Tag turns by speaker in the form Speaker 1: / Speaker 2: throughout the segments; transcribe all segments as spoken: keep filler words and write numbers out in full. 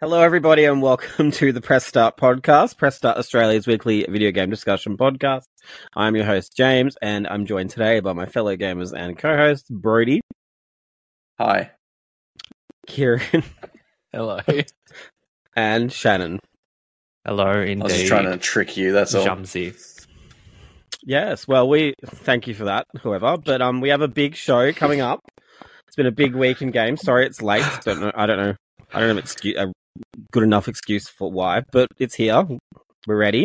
Speaker 1: Hello, everybody, and welcome to the Press Start podcast, Press Start Australia's weekly video game discussion podcast. I'm your host, James, and I'm joined today by my fellow gamers and co-hosts, Brody.
Speaker 2: Hi.
Speaker 1: Kieran.
Speaker 3: Hello.
Speaker 1: And Shannon.
Speaker 3: Hello, indeed.
Speaker 2: I was just trying to trick you, that's all.
Speaker 3: Jamsy.
Speaker 1: Yes, well, we thank you for that, whoever, but um, we have a big show coming up. It's been a big week in games. Sorry, it's late. Don't know, I don't know. I don't have excuse, a good enough excuse for why, but it's here. We're ready.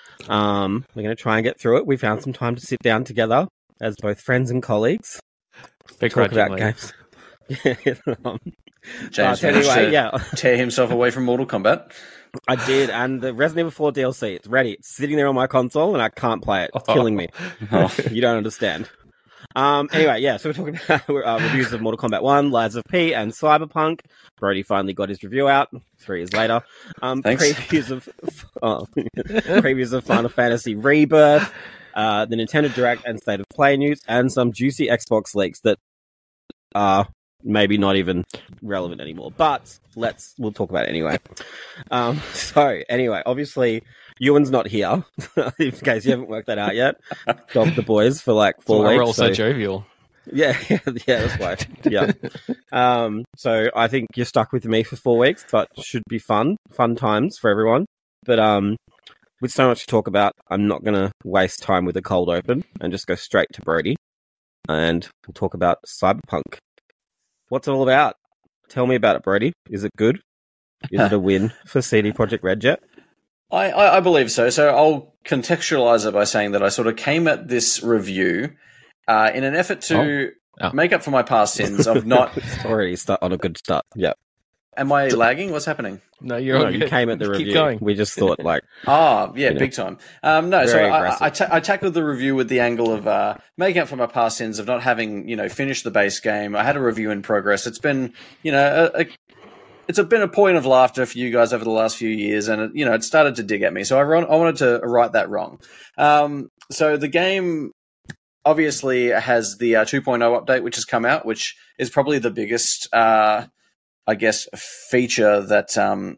Speaker 1: Um, we're going to try and get through it. We found some time to sit down together as both friends and colleagues. Talk about games. um,
Speaker 2: James
Speaker 1: uh,
Speaker 2: managed
Speaker 1: anyway,
Speaker 2: to
Speaker 1: yeah.
Speaker 2: tear himself away from Mortal Kombat.
Speaker 1: I did, and the Resident Evil four D L C, it's ready. It's sitting there on my console, and I can't play it. It's killing me.
Speaker 2: Oh.
Speaker 1: You don't understand. Um, anyway, yeah, so we're talking about uh, reviews of Mortal Kombat one, Lies of P, and Cyberpunk. Brody finally got his review out three years later. Um,
Speaker 2: Thanks.
Speaker 1: Previews of oh, previews of Final Fantasy Rebirth, uh, the Nintendo Direct and State of Play news, and some juicy Xbox leaks that are maybe not even relevant anymore. But let's we'll talk about it anyway. Um, so anyway, obviously Ewan's not here, in case you haven't worked that out yet. Dogged the boys for like four
Speaker 3: We're
Speaker 1: weeks.
Speaker 3: all so
Speaker 1: so-
Speaker 3: jovial.
Speaker 1: Yeah, yeah, yeah, that's why. Yeah. Um, so I think you're stuck with me for four weeks, but should be fun, fun times for everyone. But um, with so much to talk about, I'm not going to waste time with a cold open and just go straight to Brody, and we'll talk about Cyberpunk. What's it all about? Tell me about it, Brody. Is it good? Is it a win for C D Projekt Red yet?
Speaker 2: I, I, I believe so. So I'll contextualize it by saying that I sort of came at this review uh, in an effort to
Speaker 3: Oh. Oh.
Speaker 2: make up for my past sins of not...
Speaker 1: It's already start on a good start. Yeah.
Speaker 2: Am I lagging? What's happening?
Speaker 3: No, you're
Speaker 1: No,
Speaker 3: all
Speaker 1: you
Speaker 3: good.
Speaker 1: came at the
Speaker 3: Keep
Speaker 1: review.
Speaker 3: going.
Speaker 1: We just thought like,
Speaker 2: Ah, yeah,
Speaker 1: You know,
Speaker 2: big time. Um, no, so
Speaker 1: very
Speaker 2: I,
Speaker 1: aggressive.
Speaker 2: I, ta- I tackled the review with the angle of uh, making up for my past sins of not having, you know, finished the base game. I had a review in progress. It's been, you know, a, a, it's a, been a point of laughter for you guys over the last few years, and it, you know, it started to dig at me. So I, run, I wanted to right that wrong. Um, so the game obviously has the uh, two point oh update, which has come out, which is probably the biggest, uh, I guess, feature that. Um,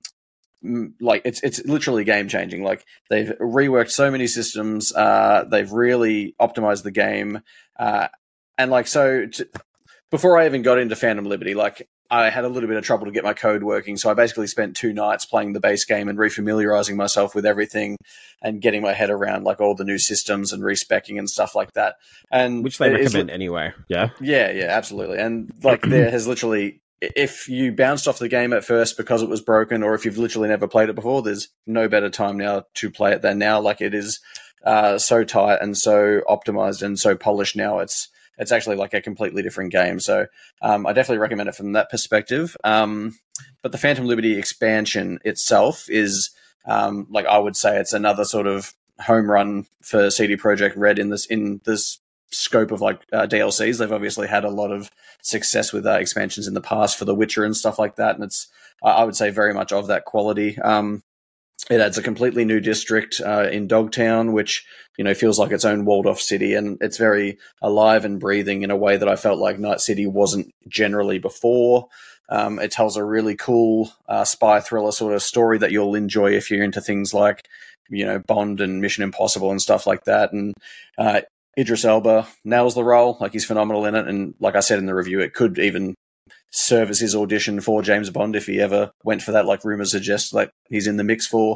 Speaker 2: Like it's it's literally game changing. Like they've reworked so many systems, uh, they've really optimized the game, uh, and like so. To, before I even got into Phantom Liberty, like I had a little bit of trouble to get my code working, so I basically spent two nights playing the base game and refamiliarizing myself with everything, and getting my head around like all the new systems and respecking and stuff like that. And
Speaker 1: which they
Speaker 2: it is-
Speaker 1: recommend anyway. Yeah.
Speaker 2: yeah, yeah, absolutely. And like there has literally, if you bounced off the game at first because it was broken, or if you've literally never played it before, there's no better time now to play it than now. Like it is uh, so tight and so optimized and so polished now. It's it's actually like a completely different game. So um, I definitely recommend it from that perspective. Um, but the Phantom Liberty expansion itself is um, like I would say it's another sort of home run for C D Projekt Red in this in this. scope of like uh, D L Cs. They've obviously had a lot of success with uh, expansions in the past for The Witcher and stuff like that, and it's I would say very much of that quality. Um, it adds a completely new district uh, in Dogtown, which you know feels like its own walled-off city, and it's very alive and breathing in a way that I felt like Night City wasn't generally before. Um, it tells a really cool uh, spy thriller sort of story that you'll enjoy if you're into things like you know Bond and Mission Impossible and stuff like that, and uh, Idris Elba nails the role. Like he's phenomenal in it. And like I said in the review, it could even serve as his audition for James Bond if he ever went for that, like rumors suggest like he's in the mix for.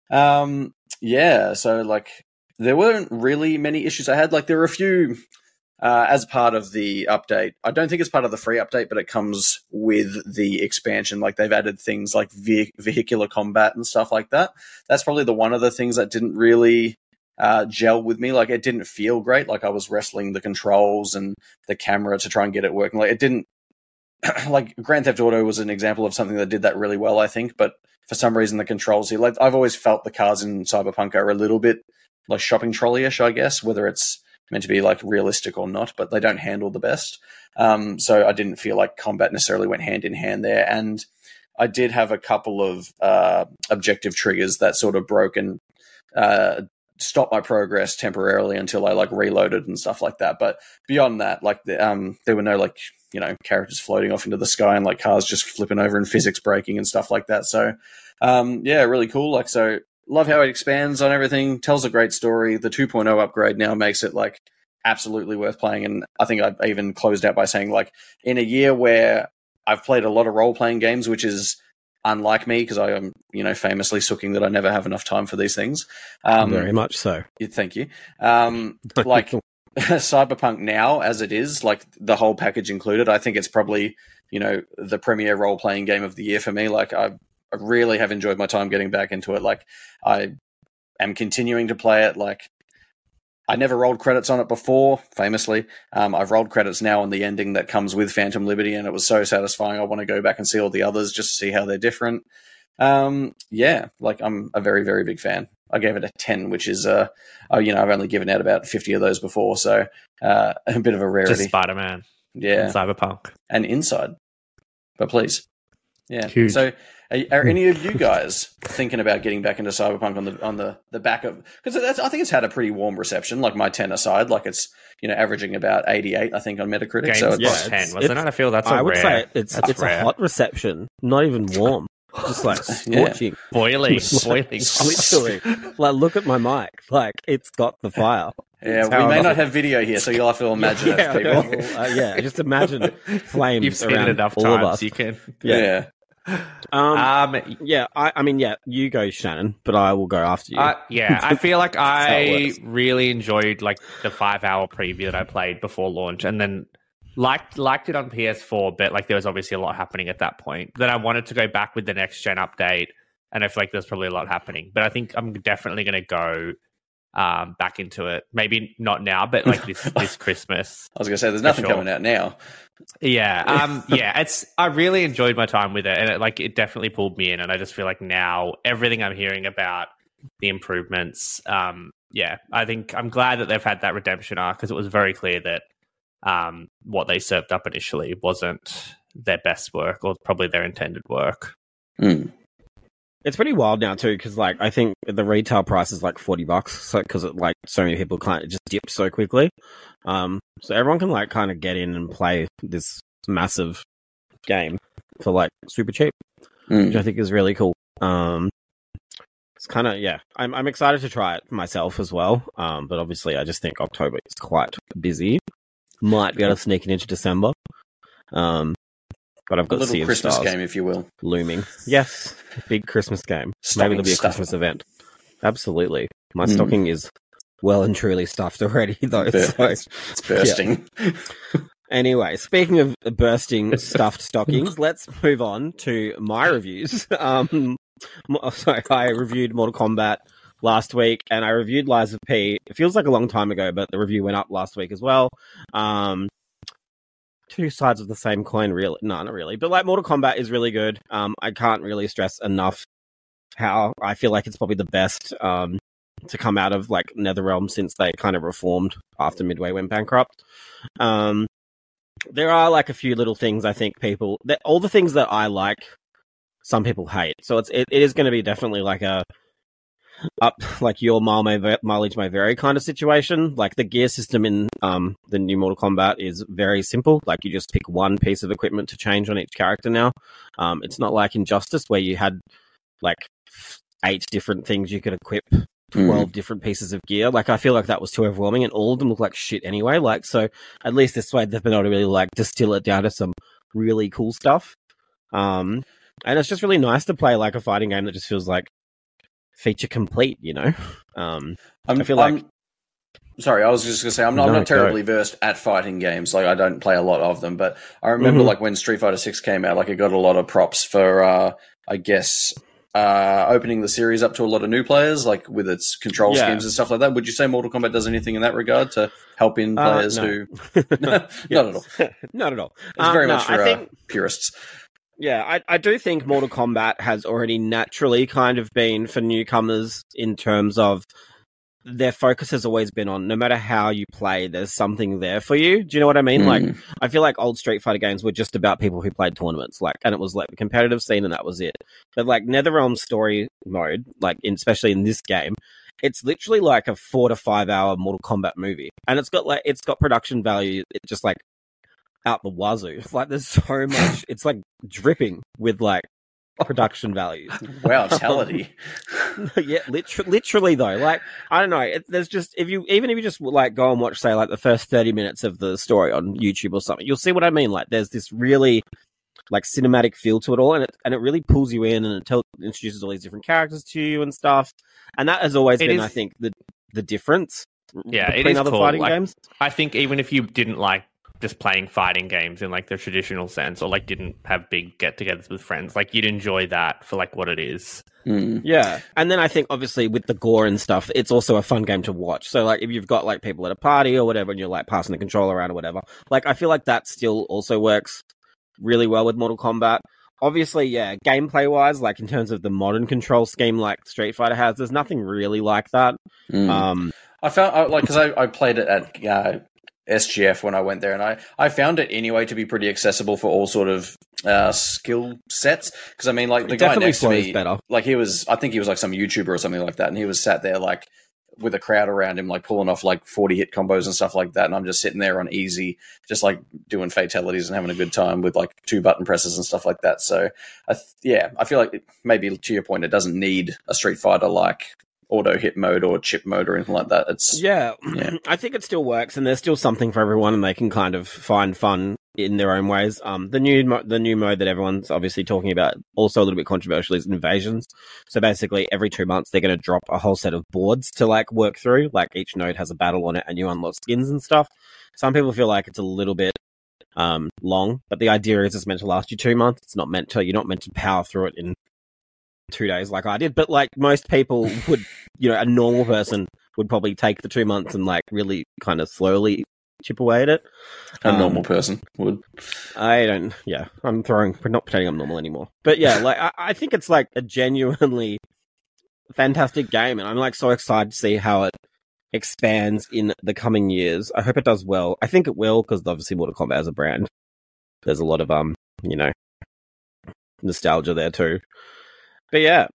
Speaker 2: Um, yeah. So like there weren't really many issues I had. Like there were a few uh, as part of the update. I don't think it's part of the free update, but it comes with the expansion. Like they've added things like ve- vehicular combat and stuff like that. That's probably the one of the things that didn't really Uh, gel with me. Like it didn't feel great. Like I was wrestling the controls and the camera to try and get it working. Like it didn't. Like Grand Theft Auto was an example of something that did that really well, I think. But for some reason, the controls here, like I've always felt the cars in Cyberpunk are a little bit like shopping trolley-ish, I guess, whether it's meant to be like realistic or not. But they don't handle the best. Um, so I didn't feel like combat necessarily went hand in hand there. And I did have a couple of uh, objective triggers that sort of broke and. Uh, stop my progress temporarily until I like reloaded and stuff like that. But beyond that, like the, um, there were no like you know characters floating off into the sky and like cars just flipping over and physics breaking and stuff like that. So um, yeah, really cool. Like so, love how it expands on everything. Tells a great story. The two point oh upgrade now makes it like absolutely worth playing. And I think I even closed out by saying like in a year where I've played a lot of role playing games, which is unlike me because I am, you know, famously sooking that I never have enough time for these things. Um,
Speaker 1: Very much so.
Speaker 2: yeah, Thank you. Um, like Cyberpunk now, as it is, like the whole package included, I think it's probably, you know, the premier role playing game of the year for me. Like I, I really have enjoyed my time getting back into it. Like I am continuing to play it. Like I never rolled credits on it before, famously. Um, I've rolled credits now on the ending that comes with Phantom Liberty, and it was so satisfying. I want to go back and see all the others just to see how they're different. Um, yeah, like I'm a very, very big fan. I gave it a ten, which is, uh, oh, you know, I've only given out about fifty of those before, so uh, a bit of a rarity.
Speaker 3: Just Spider-Man.
Speaker 2: Yeah.
Speaker 3: And Cyberpunk.
Speaker 2: And Inside. But please. Yeah.
Speaker 3: Huge.
Speaker 2: So are, are any of you guys thinking about getting back into Cyberpunk on the on the, the back of... Because I think it's had a pretty warm reception, like my ten aside. Like it's, you know, averaging about eighty-eight, I think, on Metacritic.
Speaker 3: Games
Speaker 2: so it's,
Speaker 1: yeah,
Speaker 3: was ten,
Speaker 1: it's-
Speaker 3: wasn't
Speaker 1: it's-
Speaker 3: it? I feel that's a
Speaker 1: I would
Speaker 3: rare.
Speaker 1: say it's
Speaker 3: that's
Speaker 1: it's
Speaker 3: rare.
Speaker 1: a hot reception, not even warm. Just like
Speaker 2: Yeah.
Speaker 1: scorching.
Speaker 3: Boiling. Boiling.
Speaker 1: Literally. Like, look at my mic. Like, it's got the fire.
Speaker 2: yeah,
Speaker 1: It's
Speaker 2: we
Speaker 1: how
Speaker 2: may
Speaker 1: I-
Speaker 2: not have video here, so you'll have to imagine
Speaker 1: yeah,
Speaker 2: it, people.
Speaker 1: okay, well, uh, yeah, just imagine flames
Speaker 3: You've seen
Speaker 1: around
Speaker 3: it enough
Speaker 1: all of
Speaker 3: times.
Speaker 1: us.
Speaker 3: You can.
Speaker 2: Yeah.
Speaker 1: Um,
Speaker 3: Um,
Speaker 1: yeah, I, I mean, yeah, you go, Shannon, but I will go after you.
Speaker 3: Uh, yeah, I feel like
Speaker 1: how it
Speaker 3: I
Speaker 1: works.
Speaker 3: really enjoyed like the five hour preview that I played before launch, and then liked liked it on P S four. But like there was obviously a lot happening at that point. Then I wanted to go back with the next gen update, and I feel like there's probably a lot happening. But I think I'm definitely going to go um, back into it. Maybe not now, but like this this Christmas.
Speaker 2: I was going to say, there's nothing
Speaker 3: sure.
Speaker 2: coming out now.
Speaker 3: Yeah, um, yeah, it's. I really enjoyed my time with it, and it, like it definitely pulled me in. And I just feel like now everything I'm hearing about the improvements, um, yeah, I think I'm glad that they've had that redemption arc because it was very clear that um, what they served up initially wasn't their best work or probably their intended work.
Speaker 2: Mm.
Speaker 1: It's pretty wild now too, because like I think the retail price is like forty bucks, so because like so many people kind of just dipped so quickly, um, so everyone can like kind of get in and play this massive game for like super cheap,
Speaker 2: Mm.
Speaker 1: which I think is really cool. Um, it's kind of yeah, I'm I'm excited to try it myself as well. Um, but obviously I just think October is quite busy. Might be able to sneak it into December. Um, but I've
Speaker 2: A
Speaker 1: got
Speaker 2: little
Speaker 1: Sea of
Speaker 2: Christmas
Speaker 1: Stars
Speaker 2: game, if you will.
Speaker 1: looming. Yes, big Christmas game.
Speaker 2: Stocking
Speaker 1: Maybe there'll be a
Speaker 2: stuffer.
Speaker 1: Christmas event. Absolutely. My
Speaker 2: Mm.
Speaker 1: stocking is well and truly stuffed already, though.
Speaker 2: Bur-
Speaker 1: So,
Speaker 2: It's bursting.
Speaker 1: anyway, speaking of bursting stuffed stockings, let's move on to my reviews. Um, mo- sorry, I reviewed Mortal Kombat last week, and I reviewed Lies of P. It feels like a long time ago, but the review went up last week as well. Um, two sides of the same coin, really. No, not really. But like Mortal Kombat is really good. Um, I can't really stress enough how I feel like it's probably the best um, to come out of like NetherRealm since they kind of reformed after Midway went bankrupt. Um, there are like a few little things I think people that all the things that I like, some people hate. So it's it, it is going to be definitely like a up like your mile may va- mileage may vary kind of situation. Like the gear system in um the new Mortal Kombat is very simple. Like you just pick one piece of equipment to change on each character now. Um, it's not like Injustice where you had like eight different things you could equip, twelve mm. different pieces of gear. Like I feel like that was too overwhelming, and all of them look like shit anyway. Like so, at least this way they've been able to really like distill it down to some really cool stuff. Um, and it's just really nice to play like a fighting game that just feels like feature complete, you know. Um,
Speaker 2: I'm,
Speaker 1: I feel like.
Speaker 2: I'm, sorry, I was just going to say I'm not,
Speaker 1: No,
Speaker 2: I'm not terribly
Speaker 1: go.
Speaker 2: versed at fighting games. Like I don't play a lot of them, but I remember
Speaker 1: Mhm.
Speaker 2: like when Street Fighter Six came out, like it got a lot of props for, uh, I guess, uh, opening the series up to a lot of new players, like with its control
Speaker 1: Yeah.
Speaker 2: schemes and stuff like that. Would you say Mortal Kombat does anything in that regard to help in
Speaker 1: Uh,
Speaker 2: players
Speaker 1: no.
Speaker 2: who? Not at all.
Speaker 1: Not at all.
Speaker 2: It's
Speaker 1: Um,
Speaker 2: very
Speaker 1: no,
Speaker 2: much for
Speaker 1: I think,
Speaker 2: uh, purists.
Speaker 1: Yeah, I, I do think Mortal Kombat has already naturally kind of been for newcomers in terms of their focus has always been on no matter how you play, there's something there for you. Do you know what I mean?
Speaker 2: Mm.
Speaker 1: Like, I feel like old Street Fighter games were just about people who played tournaments, like, and it was like the competitive scene and that was it. But like NetherRealm story mode, like, in, especially in this game, it's literally like a four to five hour Mortal Kombat movie, and it's got like it's got production value. It's just like out the wazoo. Like there's so much. It's like dripping with like production values.
Speaker 2: Wow, tality.
Speaker 1: Yeah, literally, literally though. Like I don't know. It, there's just if you even if you just like go and watch say like the first thirty minutes of the story on YouTube or something, you'll see what I mean. Like there's this really like cinematic feel to it all, and it and it really pulls you in, and it tell, introduces all these different characters to you and stuff. And that has always it been, is, I think, the the difference.
Speaker 3: Yeah,
Speaker 1: between
Speaker 3: it is
Speaker 1: other
Speaker 3: cool.
Speaker 1: fighting
Speaker 3: like,
Speaker 1: games.
Speaker 3: I think even if you didn't like just playing fighting games in like the traditional sense, or like didn't have big get-togethers with friends, like you'd enjoy that for like what it is.
Speaker 2: Mm.
Speaker 1: Yeah, and then I think obviously with the gore and stuff, it's also a fun game to watch. So like if you've got like people at a party or whatever, and you're like passing the controller around or whatever, like I feel like that still also works really well with Mortal Kombat. Obviously, yeah, gameplay wise, like in terms of the modern control scheme like Street Fighter has, there's nothing really like that.
Speaker 2: Mm.
Speaker 1: Um,
Speaker 2: I found I, like because I, I played it at uh, S G F when I went there, and I, I found it anyway to be pretty accessible for all sort of uh, skill sets. Because I mean, like the guy next to me,
Speaker 1: better.
Speaker 2: like he was, I think he was like some YouTuber or something like that, and he was sat there like with a crowd around him, like pulling off like forty hit combos and stuff like that. And I'm just sitting there on easy, just like doing fatalities and having a good time with like two button presses and stuff like that. So I th- yeah, I feel like it, maybe to your point, it doesn't need a Street Fighter like auto hit mode or chip mode or anything like that. It's
Speaker 1: yeah,
Speaker 2: yeah.
Speaker 1: I think it still works, and there's still something for everyone, and they can kind of find fun in their own ways. Um, the new mo- the new mode that everyone's obviously talking about, also a little bit controversial, is invasions. So basically, every two months they're going to drop a whole set of boards to like work through. Like each node has a battle on it, and you unlock skins and stuff. Some people feel like it's a little bit um long, but the idea is it's meant to last you two months. It's not meant to. You're not meant to power through it in two days like I did. But like most people would, you know, a normal person would probably take the two months and like really kind of slowly chip away at it.
Speaker 2: A
Speaker 1: Um,
Speaker 2: normal person would.
Speaker 1: I don't, yeah, I'm throwing, we're not pretending I'm normal anymore. But yeah, like, I, I think it's like a genuinely fantastic game, and I'm like so excited to see how it expands in the coming years. I hope it does well. I think it will, because obviously Mortal Kombat as a brand, there's a lot of, um, you know, nostalgia there too. But yeah,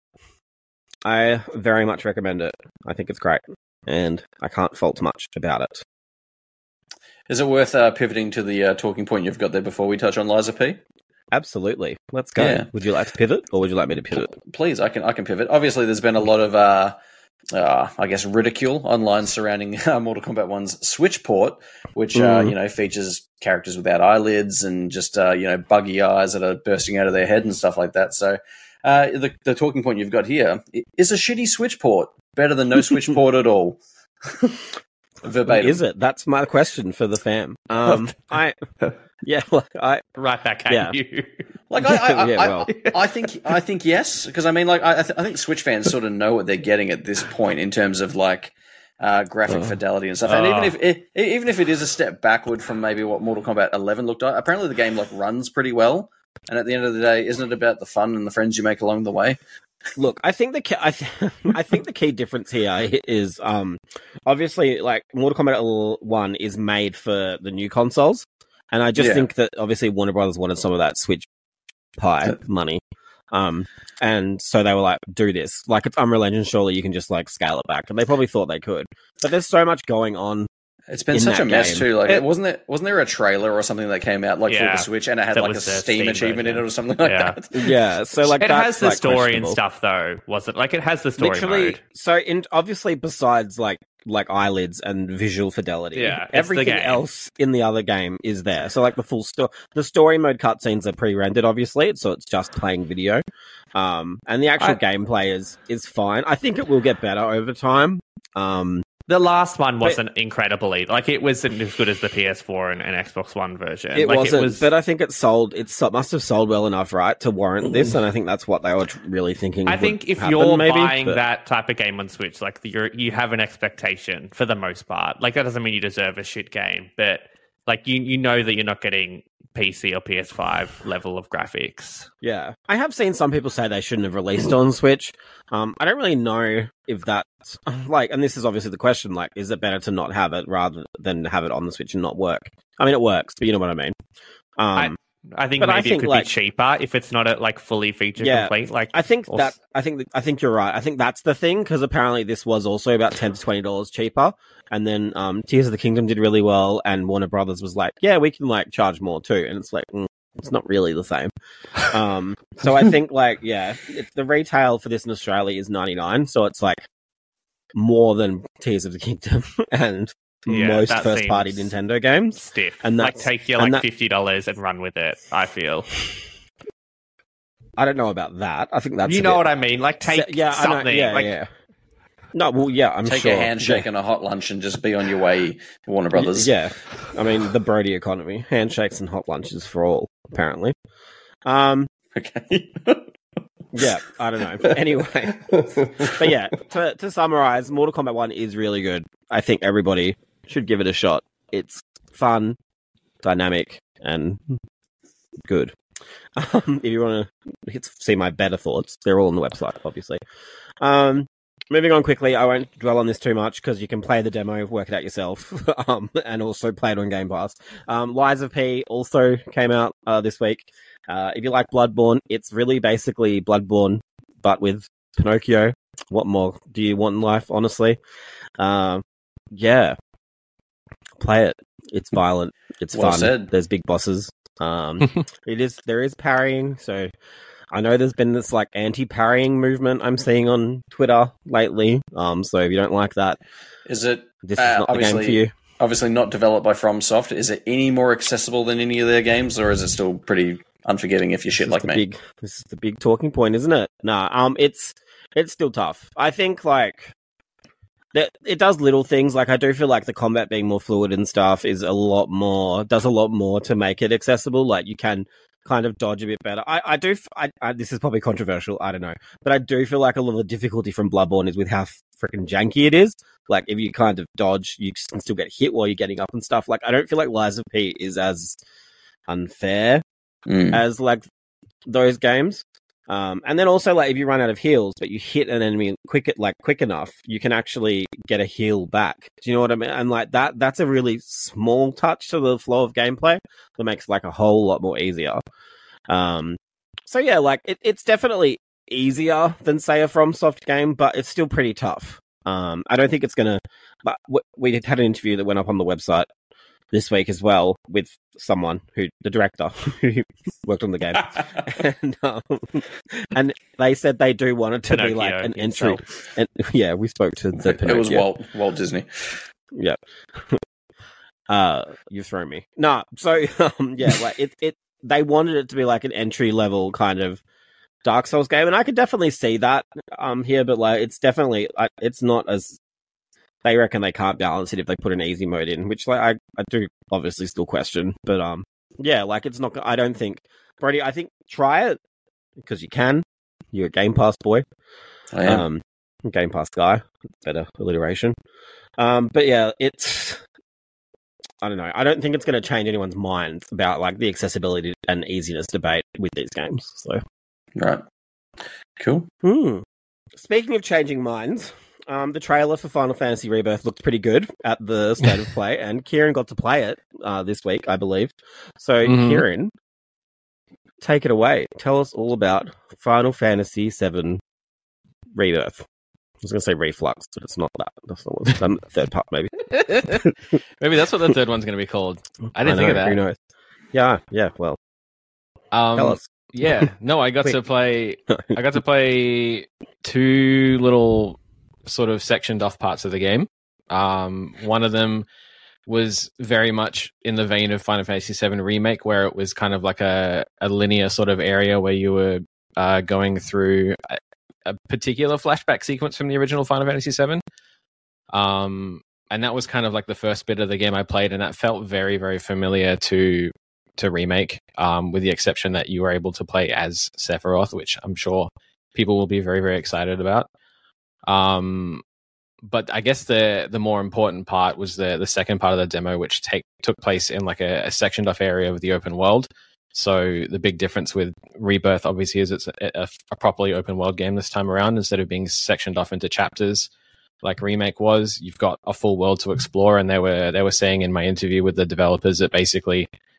Speaker 1: I very much recommend it. I think it's great, and I can't fault much about it.
Speaker 2: Is it worth uh, pivoting to the uh, talking point you've got there before we touch on Liza P?
Speaker 1: Absolutely. Let's go.
Speaker 2: Yeah.
Speaker 1: Would you like to pivot, or would you like me to pivot?
Speaker 2: Please, I can I can pivot. Obviously, there's been a lot of, uh, uh, I guess, ridicule online surrounding uh, Mortal Kombat one's Switch port, which uh,
Speaker 1: Mm.
Speaker 2: you know features characters without eyelids and just uh, you know buggy eyes that are bursting out of their head and stuff like that. So, uh, the the talking point you've got here is a shitty Switch port better than no Switch port at all. Verbatim.
Speaker 1: Is it? That's my question for the fam. Um, I, yeah, like I,
Speaker 3: Right back at
Speaker 1: Yeah.
Speaker 3: you.
Speaker 2: Like I, I,
Speaker 1: Yeah,
Speaker 2: I,
Speaker 1: well.
Speaker 2: I, I think, I think yes, because I mean, like I, I, th- I think Switch fans sort of know what they're getting at this point in terms of like uh, graphic
Speaker 1: Oh.
Speaker 2: fidelity and stuff. And
Speaker 3: Oh.
Speaker 2: even if it, even if it is a step backward from maybe what Mortal Kombat eleven looked like, apparently the game like runs pretty well. And at the end of the day, isn't it about the fun and the friends you make along the way?
Speaker 1: look. I think the key, I, th- I think the key difference here is um, obviously like Mortal Kombat one is made for the new consoles, and I just
Speaker 2: Yeah.
Speaker 1: think that obviously Warner Brothers wanted some of that Switch pie money. Um, and so they were like, do this. Like, it's Unreal Engine, surely you can just, like, scale it back. And they probably thought they could. But there's so much going on.
Speaker 2: It's been
Speaker 1: In
Speaker 2: such
Speaker 1: that
Speaker 2: a mess
Speaker 1: game.
Speaker 2: too. Like,
Speaker 3: It-
Speaker 2: wasn't there wasn't there a trailer or something that came out like
Speaker 3: Yeah.
Speaker 2: for the Switch and it had
Speaker 3: That
Speaker 2: like a
Speaker 3: was the
Speaker 2: Steam,
Speaker 3: Steam
Speaker 2: achievement in it
Speaker 3: version.
Speaker 2: or something like
Speaker 3: Yeah.
Speaker 2: that?
Speaker 1: Yeah, so, like,
Speaker 3: It
Speaker 1: that's,
Speaker 3: has the
Speaker 1: like,
Speaker 3: story and
Speaker 1: questionable.
Speaker 3: stuff, though, wasn't like it has the story
Speaker 1: Literally,
Speaker 3: mode.
Speaker 1: so in obviously besides, like, like eyelids and visual fidelity,
Speaker 3: Yeah, it's the
Speaker 1: everything
Speaker 3: game.
Speaker 1: else in the other game is there. So, like, the full story, the story mode cutscenes are pre-rendered, obviously, so it's just playing video. Um, and the actual
Speaker 3: I-
Speaker 1: gameplay is is fine. I think it will get better over time. Um,
Speaker 3: The last one wasn't incredible either. Like it wasn't as good as the P S four and, and Xbox One version.
Speaker 1: It
Speaker 3: like,
Speaker 1: wasn't,
Speaker 3: It was,
Speaker 1: but I think it sold. It so- must have sold well enough, right, to warrant this. And I think that's what they were tr- really thinking.
Speaker 3: I
Speaker 1: would
Speaker 3: think if
Speaker 1: happen,
Speaker 3: you're
Speaker 1: maybe,
Speaker 3: buying
Speaker 1: but-
Speaker 3: that type of game on Switch, like you you have an expectation for the most part. Like that doesn't mean you deserve a shit game, but like you you know that you're not getting P C or P S five level of graphics.
Speaker 1: yeah, I have seen some people say they shouldn't have released on Switch. Um, I don't really know if that's like, and this is obviously the question: like, is it better to not have it rather than have it on the Switch and not work? I mean, it works, but you know what I mean. Um,
Speaker 3: I, I think
Speaker 1: But
Speaker 3: maybe
Speaker 1: I think,
Speaker 3: it could
Speaker 1: like-
Speaker 3: be cheaper if it's not a, like fully feature
Speaker 1: Yeah.
Speaker 3: complete. Like
Speaker 1: I think
Speaker 3: or-
Speaker 1: that I think I think you're right. I think that's the thing because apparently this was also about ten to twenty dollars cheaper, and then um, Tears of the Kingdom did really well, and Warner Brothers was like, "Yeah, we can like charge more too," and it's like mm, it's not really the same. Um, so I think like yeah, it's, the retail for this in Australia is ninety-nine, so it's like more than Tears of the Kingdom and
Speaker 3: Yeah,
Speaker 1: most
Speaker 3: that
Speaker 1: first party
Speaker 3: seems
Speaker 1: Nintendo games.
Speaker 3: stiff.
Speaker 1: And
Speaker 3: like
Speaker 1: that's-
Speaker 3: take your
Speaker 1: and
Speaker 3: like
Speaker 1: that-
Speaker 3: fifty dollars and run with it. I feel
Speaker 1: I don't know about that. I think that's
Speaker 3: you
Speaker 1: a
Speaker 3: know
Speaker 1: bit-
Speaker 3: what I mean. Like take
Speaker 1: Se- yeah, I know,
Speaker 3: something.
Speaker 1: yeah,
Speaker 3: like
Speaker 1: yeah. No, well, yeah, I'm
Speaker 2: Take
Speaker 1: sure.
Speaker 2: a handshake and a hot lunch and just be on your way, Warner Brothers.
Speaker 1: Yeah, I mean the Brody economy, handshakes and hot lunches for all, apparently. Um,
Speaker 2: Okay.
Speaker 1: yeah, I don't know. Anyway, but yeah, to to summarize, Mortal Kombat One is really good. I think everybody should give it a shot. It's fun, dynamic, and good. Um, if you want to see my better thoughts, they're all on the website, obviously. Um, moving on quickly, I won't dwell on this too much because you can play the demo, work it out yourself, um, and also play it on Game Pass. Um, Lies of P also came out uh, this week. Uh, if you like Bloodborne, it's really basically Bloodborne, but with Pinocchio. What more do you want in life, honestly? Um, yeah. Play it. It's violent. It's
Speaker 2: Well
Speaker 1: fun.
Speaker 2: said.
Speaker 1: There's big bosses. Um, it is. There is parrying. So I know there's been this like anti-parrying movement I'm seeing on Twitter lately. Um, so if you don't like that,
Speaker 2: Is it
Speaker 1: this
Speaker 2: Uh,
Speaker 1: is not the game
Speaker 2: obviously-
Speaker 1: for you.
Speaker 2: obviously not developed by FromSoft? Is it any more accessible than any of their games, or is it still pretty unforgiving if you're shit
Speaker 1: This is
Speaker 2: like
Speaker 1: the
Speaker 2: me?
Speaker 1: Big, this is the big talking point, isn't it? Nah, um, it's it's still tough. I think like that it does little things. Like I do feel like the combat being more fluid and stuff is a lot more does a lot more to make it accessible. Like you can kind of dodge a bit better. I I do. f- I, I this is probably controversial. I don't know, but I do feel like a lot of the difficulty from Bloodborne is with how freaking janky it is. Like if you kind of dodge, you can still get hit while you're getting up and stuff. Like I don't feel like Lies of P is as unfair
Speaker 2: Mm.
Speaker 1: as like those games. Um, and then also like if you run out of heals, but you hit an enemy quick like quick enough, you can actually get a heal back. Do you know what I mean? And like that, that's a really small touch to the flow of gameplay that makes like a whole lot more easier. Um, so yeah, like it, it's definitely easier than say a FromSoft game, but it's still pretty tough. Um, I don't think it's gonna. But w- we had an interview that went up on the website this week as well with someone who the director who worked on the game, and um, and they said they do want it to be like
Speaker 3: Pinocchio
Speaker 1: an entry.
Speaker 3: himself.
Speaker 1: And yeah, we spoke to the
Speaker 2: It was
Speaker 1: Pinocchio.
Speaker 2: Walt Walt Disney.
Speaker 1: Yeah. uh, you've thrown me. Nah, so um, yeah, like it, it. They wanted it to be like an entry level kind of Dark Souls game, and I could definitely see that um here, but like it's definitely like it's not as. They reckon they can't balance it if they put an easy mode in, which like I, I do obviously still question, but um yeah, like it's not. I don't think Brody. I think try it because you can. You're a Game Pass boy.
Speaker 2: I am.
Speaker 1: Um, Game Pass guy, better alliteration. Um, but yeah, it's. I don't know. I don't think it's going to change anyone's minds about like the accessibility and easiness debate with these games. So,
Speaker 2: Right. Cool.
Speaker 1: hmm. Speaking of changing minds, um, the trailer for Final Fantasy Rebirth looked pretty good at the State of Play, and Kieran got to play it uh, this week, I believe. So,
Speaker 4: Mhm.
Speaker 1: Kieran, take it away. Tell us all about Final Fantasy seven Rebirth. I was going to say Reflux, but it's not that. That's not what um, third part, maybe.
Speaker 4: Maybe that's what the third one's going to be called. I didn't think
Speaker 1: know,
Speaker 4: of that.
Speaker 1: Who knows? Yeah, yeah. Well,
Speaker 4: Um,
Speaker 1: tell us.
Speaker 4: Yeah, no, I got
Speaker 1: Quick.
Speaker 4: to play. I got to play two little sort of sectioned off parts of the game. Um, one of them was very much in the vein of Final Fantasy seven Remake, where it was kind of like a, a linear sort of area where you were uh, going through a, a particular flashback sequence from the original Final Fantasy seven. Um, and that was kind of like the first bit of the game I played, and that felt very, very familiar to to Remake, um, with the exception that you were able to play as Sephiroth, which I'm sure people will be very, very excited about. Um, but I guess the the more important part was the the second part of the demo, which take took place in like a, a sectioned off area of the open world. So the big difference with Rebirth, obviously, is it's a, a, a properly open world game this time around instead of being sectioned off into chapters like Remake was. You've got a full world to explore, and they were they were saying in my interview with the developers that basically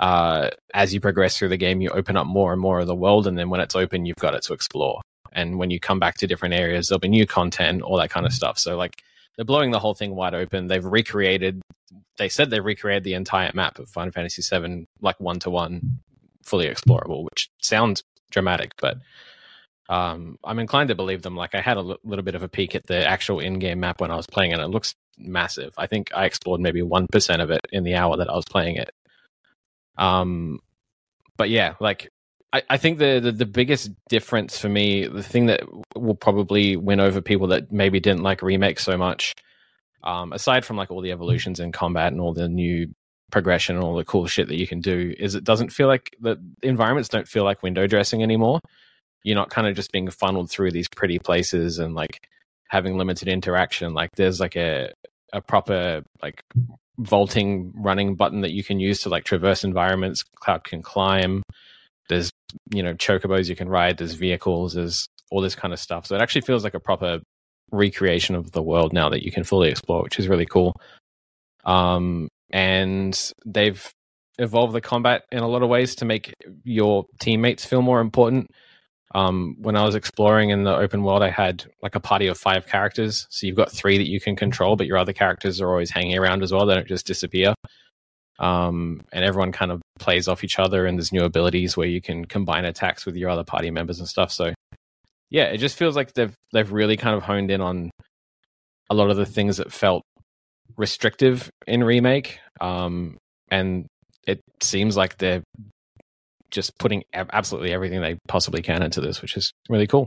Speaker 4: uh, as you progress through the game, you open up more and more of the world, and then when it's open, you've got it to explore. And when you come back to different areas, there'll be new content, all that kind of stuff. So like they're blowing the whole thing wide open. They've recreated, they said they've recreated the entire map of Final Fantasy seven, like one to one, fully explorable, which sounds dramatic, but um, I'm inclined to believe them. Like I had a l- little bit of a peek at the actual in-game map when I was playing it. And it looks massive. I think I explored maybe one percent of it in the hour that I was playing it. Um, but yeah, like I, I think the, the the biggest difference for me, the thing that will probably win over people that maybe didn't like Remake so much, um, aside from like all the evolutions in combat and all the new progression and all the cool shit that you can do, is it doesn't feel like the environments don't feel like window dressing anymore. You're not kind of just being funneled through these pretty places and like having limited interaction. Like there's like a a proper like vaulting running button that you can use to like traverse environments. Cloud can climb. There's, you know, chocobos you can ride. There's vehicles. There's all this kind of stuff. So it actually feels like a proper recreation of the world now that you can fully explore, which is really cool. Um, and they've evolved the combat in a lot of ways to make your teammates feel more important. Um, when I was exploring in the open world, I had like a party of five characters. So you've got three that you can control, but your other characters are always hanging around as well. They don't just disappear. Um, and everyone kind of plays off each other, and there's new abilities where you can combine attacks with your other party members and stuff. So yeah, it just feels like they've they've really kind of honed in on a lot of the things that felt restrictive in Remake. Um, and it seems like they're just putting absolutely everything they possibly can into this, which is really cool.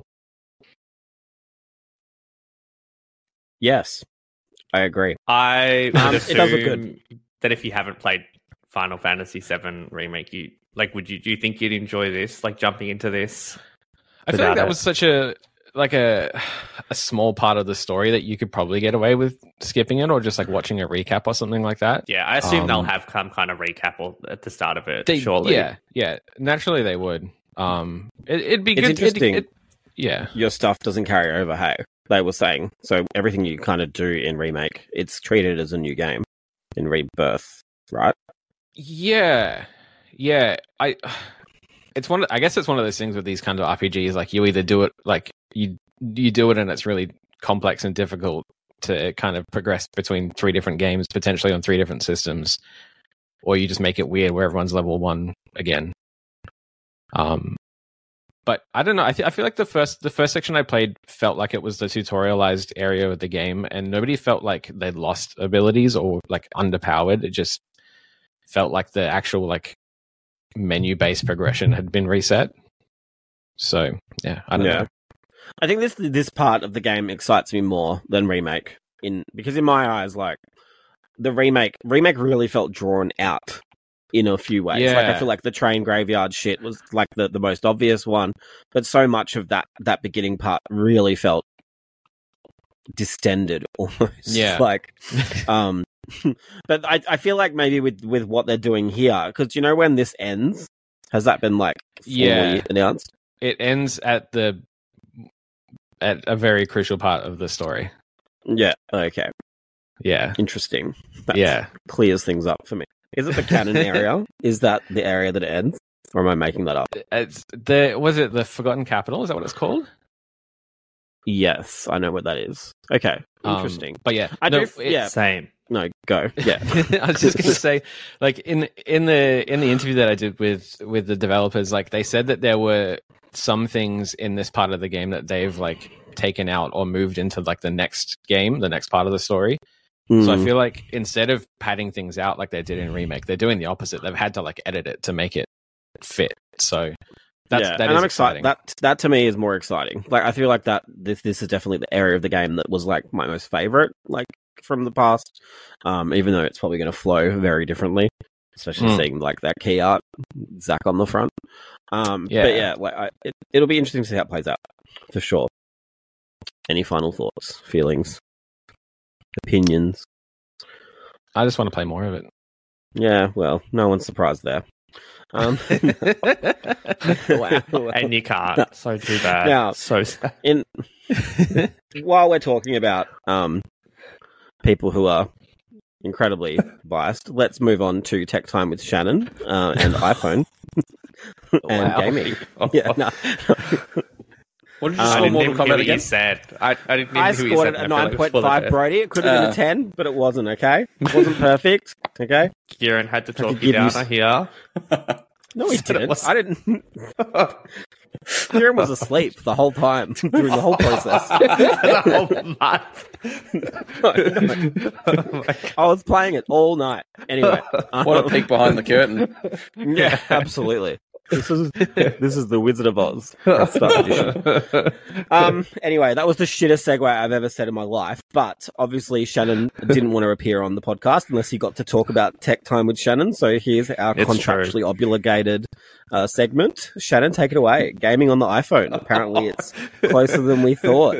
Speaker 1: Yes, I agree.
Speaker 3: I would
Speaker 1: Um,
Speaker 3: assume
Speaker 1: it does look good.
Speaker 3: that if you haven't played Final Fantasy seven Remake, you like would you do you think you'd enjoy this? Like jumping into this?
Speaker 4: I feel like
Speaker 3: without
Speaker 4: that
Speaker 3: it?
Speaker 4: was such a like a a small part of the story that you could probably get away with skipping it or just like watching a recap or something like that.
Speaker 3: Yeah, I assume
Speaker 4: Um,
Speaker 3: they'll have some kind of recap or at the start of it.
Speaker 4: They,
Speaker 3: surely,
Speaker 4: yeah, yeah. Naturally, they would. Um, it, it'd be
Speaker 1: It's
Speaker 4: good.
Speaker 1: interesting.
Speaker 4: It, it, yeah,
Speaker 1: Your stuff doesn't carry over, hey, they were saying. So everything you kind of do in Remake, it's treated as a new game in Rebirth, right?
Speaker 4: yeah, yeah. I. It's one. I guess it's one of those things with these kinds of R P Gs. Like you either do it, like you you do it, and it's really complex and difficult to kind of progress between three different games, potentially on three different systems, or you just make it weird where everyone's level one again. Um, but I don't know. I th- I feel like the first the first section I played felt like it was the tutorialized area of the game, and nobody felt like they'd lost abilities or like underpowered. It just felt like the actual like menu-based progression had been reset. So yeah, I don't
Speaker 1: Yeah.
Speaker 4: know.
Speaker 1: I think this this part of the game excites me more than Remake, in because in my eyes, like the remake remake really felt drawn out in a few ways. Like I
Speaker 4: Yeah.
Speaker 1: feel like the train graveyard shit was like the, the most obvious one, but so much of that that beginning part really felt distended almost.
Speaker 4: Yeah.
Speaker 1: like um but I, I feel like maybe with, with what they're doing here, because you know when this ends, has that been like formally
Speaker 4: Yeah.
Speaker 1: announced?
Speaker 4: It ends at the at a very crucial part of the story.
Speaker 1: Yeah. Okay.
Speaker 4: Yeah.
Speaker 1: Interesting. That
Speaker 4: Yeah.
Speaker 1: clears things up for me. Is it the canon area? Is that the area that it ends? Or am I making that up?
Speaker 4: It's the was it the Forgotten Capital? Is that what it's called?
Speaker 1: Yes, I know what that is. Okay.
Speaker 4: Um,
Speaker 1: Interesting.
Speaker 4: but yeah,
Speaker 1: I
Speaker 4: no,
Speaker 1: do.
Speaker 4: it-
Speaker 1: Yeah.
Speaker 3: Same.
Speaker 1: No, go. Yeah.
Speaker 4: I was just gonna say, like in in the in the interview that I did with with the developers, like they said that there were some things in this part of the game that they've like taken out or moved into like the next game, the next part of the story. So I
Speaker 1: Mm.
Speaker 4: feel like instead of padding things out like they did in Remake, they're doing the opposite. They've had to like edit it to make it fit. So that's
Speaker 1: yeah,
Speaker 4: that
Speaker 1: and
Speaker 4: is
Speaker 1: I'm
Speaker 4: exciting.
Speaker 1: excited. That that to me is more exciting. Like I feel like that this this is definitely the area of the game that was like my most favorite, like from the past. Um, even though it's probably going to flow very differently, especially
Speaker 4: Mm.
Speaker 1: seeing like that key art, Zach on the front. Um,
Speaker 4: Yeah.
Speaker 1: but yeah, like I, it, it'll be interesting to see how it plays out for sure. Any final thoughts, feelings, opinions?
Speaker 4: I just want to play more of it.
Speaker 1: Yeah, well, no one's surprised there. Um, wow.
Speaker 3: And you can't. So too bad.
Speaker 1: Now-
Speaker 3: so sad.
Speaker 1: In while we're talking about um people who are incredibly biased. Let's move on to Tech Time with Shannon uh, and iPhone and
Speaker 3: Wow.
Speaker 1: gaming. Yeah, no.
Speaker 2: What did you
Speaker 1: Um,
Speaker 2: score
Speaker 3: I didn't
Speaker 2: Mortal
Speaker 3: even hear
Speaker 2: Kombat
Speaker 3: what you
Speaker 2: again?
Speaker 3: said. I, I didn't even
Speaker 1: I
Speaker 3: hear what you
Speaker 1: scored
Speaker 3: said.
Speaker 1: it at
Speaker 3: and I feel like
Speaker 1: nine
Speaker 3: it was
Speaker 1: point
Speaker 3: full of
Speaker 1: five,
Speaker 3: it.
Speaker 1: Brody. It could have been
Speaker 2: Uh.
Speaker 1: a ten, but it wasn't, okay? It wasn't perfect, okay?
Speaker 3: Kieran had to
Speaker 1: to
Speaker 3: talk you
Speaker 1: give you
Speaker 3: down,
Speaker 1: s-
Speaker 3: I hear.
Speaker 1: No, he
Speaker 3: Said it
Speaker 1: didn't.
Speaker 3: was-
Speaker 1: I didn't. Kieran was asleep the whole time during the whole process.
Speaker 3: the whole month.
Speaker 1: I was playing it all night. Anyway.
Speaker 2: What a peek behind the curtain.
Speaker 1: Yeah, absolutely. This is this is the Wizard of Oz. Start edition. Um. Anyway, that was the shittest segue I've ever said in my life. But obviously, Shannon didn't want to appear on the podcast unless he got to talk about Tech Time with Shannon. So here's our
Speaker 3: It's
Speaker 1: contractually
Speaker 3: true.
Speaker 1: obligated uh, segment. Shannon, take it away. Gaming on the iPhone. Apparently, it's closer than we thought.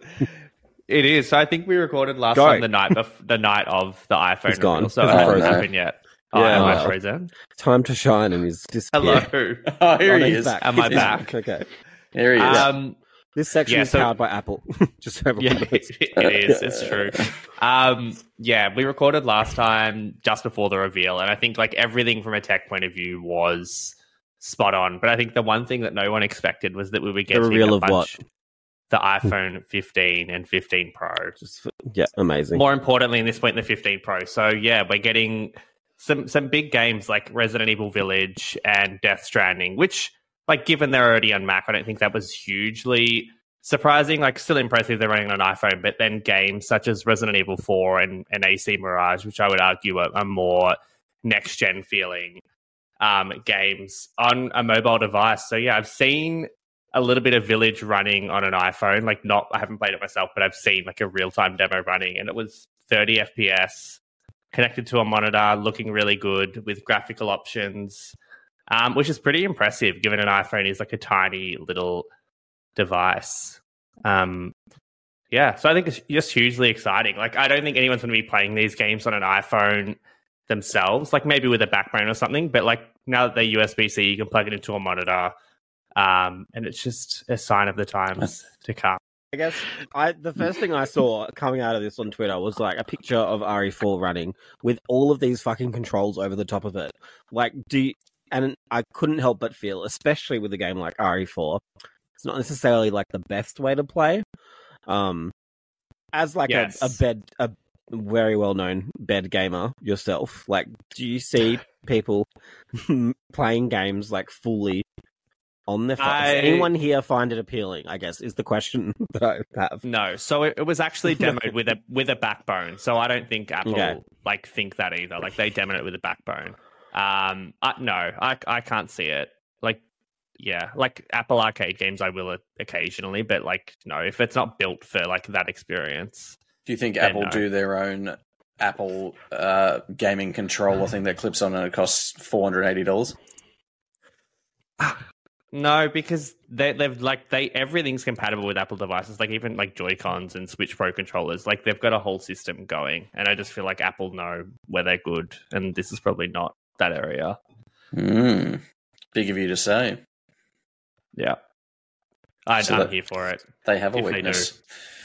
Speaker 3: It is. So I think we recorded last
Speaker 1: Go.
Speaker 3: time the night bef- the night of the iPhone
Speaker 1: It's gone.
Speaker 3: reveal, so
Speaker 1: It's
Speaker 3: it hasn't
Speaker 2: frozen.
Speaker 3: happened yet. Oh,
Speaker 1: Yeah,
Speaker 3: am I
Speaker 1: well.
Speaker 3: frozen?
Speaker 1: Time to shine, and he's disappeared.
Speaker 3: Hello.
Speaker 2: Oh, here
Speaker 1: Oh,
Speaker 2: he
Speaker 1: no, he's
Speaker 2: is.
Speaker 1: back.
Speaker 3: Am I
Speaker 1: He's
Speaker 3: back?
Speaker 1: Okay.
Speaker 2: Here he is.
Speaker 3: Um,
Speaker 1: This section
Speaker 3: Yeah,
Speaker 1: is
Speaker 3: so-
Speaker 1: powered by Apple. Just so everyone
Speaker 3: yeah,
Speaker 1: knows.
Speaker 3: it, it is. It's true. Um, yeah, we recorded last time just before the reveal, and I think like everything from a tech point of view was spot on. But I think the one thing that no one expected was that we would get
Speaker 1: reveal
Speaker 3: a
Speaker 1: of
Speaker 3: bunch, the iPhone fifteen and fifteen Pro.
Speaker 1: Just for- yeah, amazing.
Speaker 3: More importantly, in this point, the fifteen Pro. So yeah, we're getting some some big games like Resident Evil Village and Death Stranding, which, like, given they're already on Mac, I don't think that was hugely surprising. Like, still impressive they're running on an iPhone, but then games such as Resident Evil four and, and A C Mirage, which I would argue are, are more next gen feeling um, games on a mobile device. So yeah, I've seen a little bit of Village running on an iPhone. Like, not I haven't played it myself, but I've seen like a real time demo running, and it was thirty F P S. Connected to a monitor, looking really good with graphical options, um, which is pretty impressive given an iPhone is like a tiny little device. Um, yeah, so I think it's just hugely exciting. Like, I don't think anyone's going to be playing these games on an iPhone themselves, like maybe with a backbone or something, but like now that they're U S B C, you can plug it into a monitor, um, and it's just a sign of the times to come.
Speaker 1: I guess I the first thing I saw coming out of this on Twitter was like a picture of R E four running with all of these fucking controls over the top of it. Like, do you, and I couldn't help but feel, especially with a game like R E four, it's not necessarily like the best way to play. Um, as like
Speaker 3: Yes.
Speaker 1: a, a bed, a very well known bed gamer yourself, like, do you see people playing games like fully on their phone?
Speaker 3: I-
Speaker 1: Does anyone here find it appealing, I guess, is the question that I have.
Speaker 3: No, so it, it was actually demoed with a with a backbone. So I don't think Apple
Speaker 1: Okay.
Speaker 3: like think that either. Like, they demoed it with a backbone. Um, I, no, I I can't see it. Like, yeah, like Apple Arcade games, I will occasionally, but like, no, if it's not built for like that experience,
Speaker 2: Do you think
Speaker 3: Yeah,
Speaker 2: Apple
Speaker 3: no.
Speaker 2: do their own Apple uh, gaming controller thing that clips on and it costs four hundred eighty dollars?
Speaker 3: no, because they they've like they everything's compatible with Apple devices. Like, even like Joy Cons and Switch Pro controllers, like they've got a whole system going, and I just feel like Apple know where they're good, and this is probably not that area.
Speaker 2: Mm. Big of you to say.
Speaker 3: Yeah, I,
Speaker 2: So
Speaker 3: I'm
Speaker 2: that-
Speaker 3: here for it.
Speaker 2: They have a
Speaker 3: If they
Speaker 2: weakness.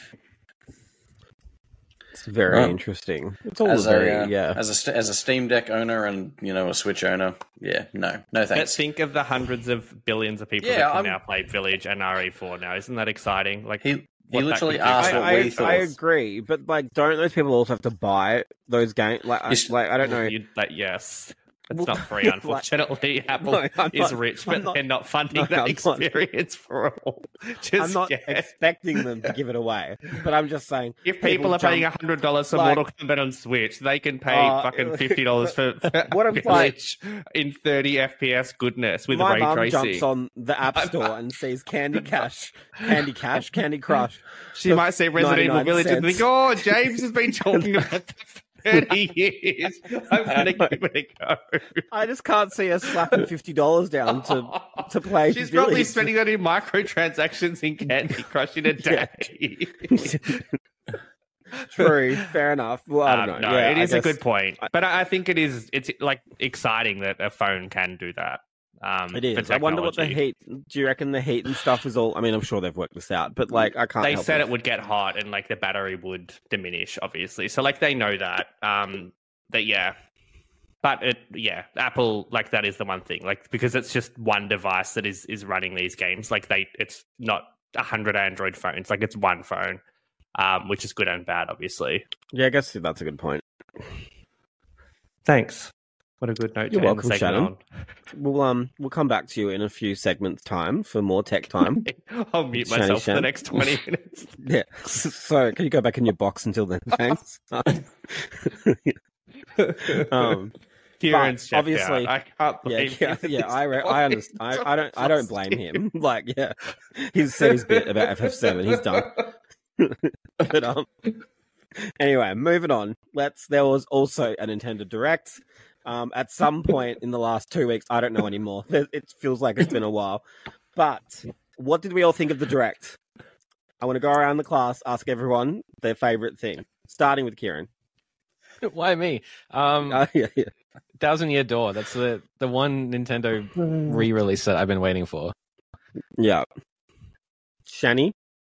Speaker 1: It's very
Speaker 2: Well,
Speaker 1: interesting. It's all
Speaker 2: As
Speaker 1: very,
Speaker 2: a, uh,
Speaker 1: yeah.
Speaker 2: as a st- as a Steam Deck owner and, you know, a Switch owner, yeah, no, no
Speaker 3: But
Speaker 2: thanks.
Speaker 3: think of the hundreds of billions of people
Speaker 2: Yeah,
Speaker 3: that can
Speaker 2: I'm-
Speaker 3: now play Village and R E four now. Isn't that exciting? Like,
Speaker 2: He
Speaker 3: what
Speaker 2: he
Speaker 3: that
Speaker 2: literally
Speaker 3: could do.
Speaker 2: asked
Speaker 1: I,
Speaker 2: what
Speaker 1: I,
Speaker 2: we thought.
Speaker 1: I agree, but like, don't those people also have to buy those games? Like, I,
Speaker 2: Yes.
Speaker 1: like I don't know.
Speaker 3: You, that, yes, it's
Speaker 1: Well,
Speaker 3: not free.
Speaker 1: like-
Speaker 3: Unfortunately, Apple
Speaker 1: No, I'm
Speaker 3: is
Speaker 1: not-
Speaker 3: rich,
Speaker 1: I'm
Speaker 3: but
Speaker 1: not-
Speaker 3: they're not funding
Speaker 1: no,
Speaker 3: that
Speaker 1: I'm not.
Speaker 3: experience for all. Just
Speaker 1: I'm not
Speaker 3: yeah.
Speaker 1: expecting them to give it away, but I'm just saying
Speaker 3: If people are paying
Speaker 1: jump-
Speaker 3: a hundred dollars for
Speaker 1: like-
Speaker 3: Mortal Kombat on Switch, they can pay
Speaker 1: Uh,
Speaker 3: fucking fifty dollars for, for
Speaker 1: What if, like-
Speaker 3: Village in thirty F P S goodness with
Speaker 1: my
Speaker 3: ray
Speaker 1: mum
Speaker 3: tracing.
Speaker 1: jumps on the App
Speaker 3: I'm-
Speaker 1: Store and sees Candy Cash, Candy Cash, Candy Crush.
Speaker 3: She
Speaker 1: for
Speaker 3: might see Resident Evil
Speaker 1: ninety-nine
Speaker 3: Village and
Speaker 1: cents.
Speaker 3: think, "Oh, James has been talking about that for thirty years. I'm going to give it a go."
Speaker 1: I just can't see her slapping fifty dollars down to to play.
Speaker 3: She's probably
Speaker 1: Village.
Speaker 3: spending that in microtransactions in Candy Crush in a
Speaker 1: Yeah.
Speaker 3: day.
Speaker 1: True, fair enough. Well, I don't
Speaker 3: Um,
Speaker 1: know.
Speaker 3: no,
Speaker 1: yeah,
Speaker 3: it
Speaker 1: I
Speaker 3: is a
Speaker 1: guess-
Speaker 3: good point, but I I think it is. It's like exciting that a phone can do that. Um,
Speaker 1: It
Speaker 3: for
Speaker 1: is. I wonder what the
Speaker 3: technology.
Speaker 1: heat. Do you reckon the heat and stuff is all? I mean, I'm sure they've worked this out, but like, I can't.
Speaker 3: They
Speaker 1: help
Speaker 3: said
Speaker 1: but-
Speaker 3: it would get hot and like the battery would diminish, obviously. So like they know that. Um, that yeah. But it, yeah, Apple, like, that is the one thing, like, because it's just one device that is is running these games. Like, they, it's not a hundred Android phones. Like, it's one phone, um, which is good and bad, obviously.
Speaker 1: Yeah, I guess that's a good point.
Speaker 3: Thanks. What a good note.
Speaker 1: You're
Speaker 3: to end
Speaker 1: welcome,
Speaker 3: the segment
Speaker 1: Shannon. We'll um we'll come back to you in a few segments' time for more tech time.
Speaker 3: on. I'll mute
Speaker 1: Shanny
Speaker 3: myself for
Speaker 1: Shan.
Speaker 3: the next twenty minutes.
Speaker 1: Yeah. So can you go back in your box until then? Thanks. um.
Speaker 3: Kieran's
Speaker 1: But
Speaker 3: obviously,
Speaker 1: obviously-
Speaker 3: I can't
Speaker 1: Yeah,
Speaker 3: believe
Speaker 1: yeah,
Speaker 3: you.
Speaker 1: yeah. I re- I understand. I, I don't. I don't blame him. Like, yeah, he's said his bit about F F seven. He's done. But um. Anyway, moving on. Let's. There was also a Nintendo Direct. Um, at some point in the last two weeks, I don't know anymore. It feels like it's been a while. But what did we all think of the Direct? I want to go around the class, ask everyone their favorite thing, starting with Kieran.
Speaker 4: Why me? Um,
Speaker 1: Uh, yeah, yeah.
Speaker 4: Thousand Year Door. That's the the one Nintendo re-release that I've been waiting for.
Speaker 1: Yeah. Shani?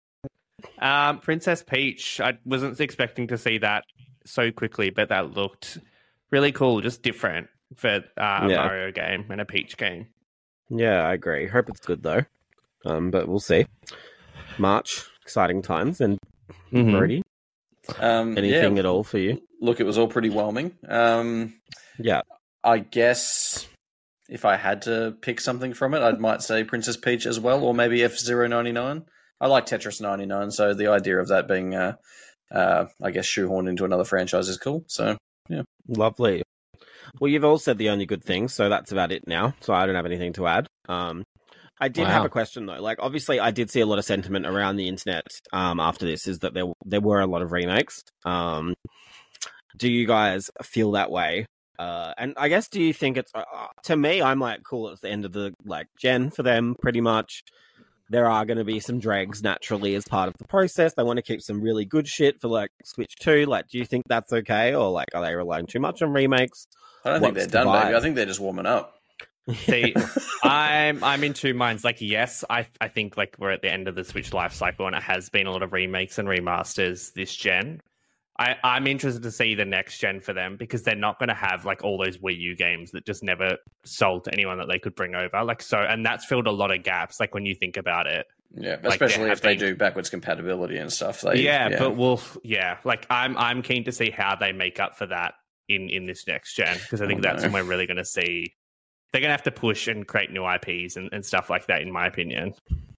Speaker 3: Um, Princess Peach. I wasn't expecting to see that so quickly, but that looked really cool. Just different for uh, a
Speaker 1: Yeah.
Speaker 3: Mario game and a Peach game.
Speaker 1: Yeah, I agree. Hope it's good though. Um, but we'll see. March, exciting times, and
Speaker 3: Mhm.
Speaker 1: Brody,
Speaker 2: Um,
Speaker 1: anything
Speaker 2: yeah,
Speaker 1: at all for you?
Speaker 2: look, it was all pretty whelming. Um,
Speaker 1: Yeah,
Speaker 2: I guess if I had to pick something from it, I might say Princess Peach as well, or maybe F Zero ninety-nine. I like Tetris ninety-nine, so the idea of that being, uh, uh, I guess, shoehorned into another franchise is cool. So,
Speaker 1: lovely. Well, you've all said the only good things, so that's about it now. So I don't have anything to add. Um, I did
Speaker 4: Wow.
Speaker 1: have a question though. Like, obviously, I did see a lot of sentiment around the internet um, after this. Is that there there were a lot of remakes. Um, do you guys feel that way? Uh, and I guess, do you think it's uh, to me? I'm like, cool. It's the end of the like gen for them, pretty much. There are going to be some dregs naturally as part of the process. They want to keep some really good shit for like Switch two. Like, do you think that's okay, or like, are they relying too much on remakes?
Speaker 2: I don't think
Speaker 1: What's
Speaker 2: they're
Speaker 1: the
Speaker 2: done, baby.
Speaker 1: vibe?
Speaker 2: I think they're just warming up.
Speaker 3: See, I'm I'm in two minds. Like, yes, I I think like we're at the end of the Switch life cycle, and it has been a lot of remakes and remasters this gen. I, I'm interested to see the next gen for them because they're not going to have like all those Wii U games that just never sold to anyone that they could bring over. Like, so, and that's filled a lot of gaps. Like when you think about it.
Speaker 2: Yeah,
Speaker 3: Like,
Speaker 2: especially
Speaker 3: there
Speaker 2: if they
Speaker 3: have been-
Speaker 2: do backwards compatibility and stuff. They,
Speaker 3: yeah, but we'll yeah, like I'm I'm keen to see how they make up for that in in this next gen because I think
Speaker 2: Oh,
Speaker 3: that's
Speaker 2: no.
Speaker 3: when we're really going to see. They're going to have to push and create new I Ps and, and stuff like that, in my opinion.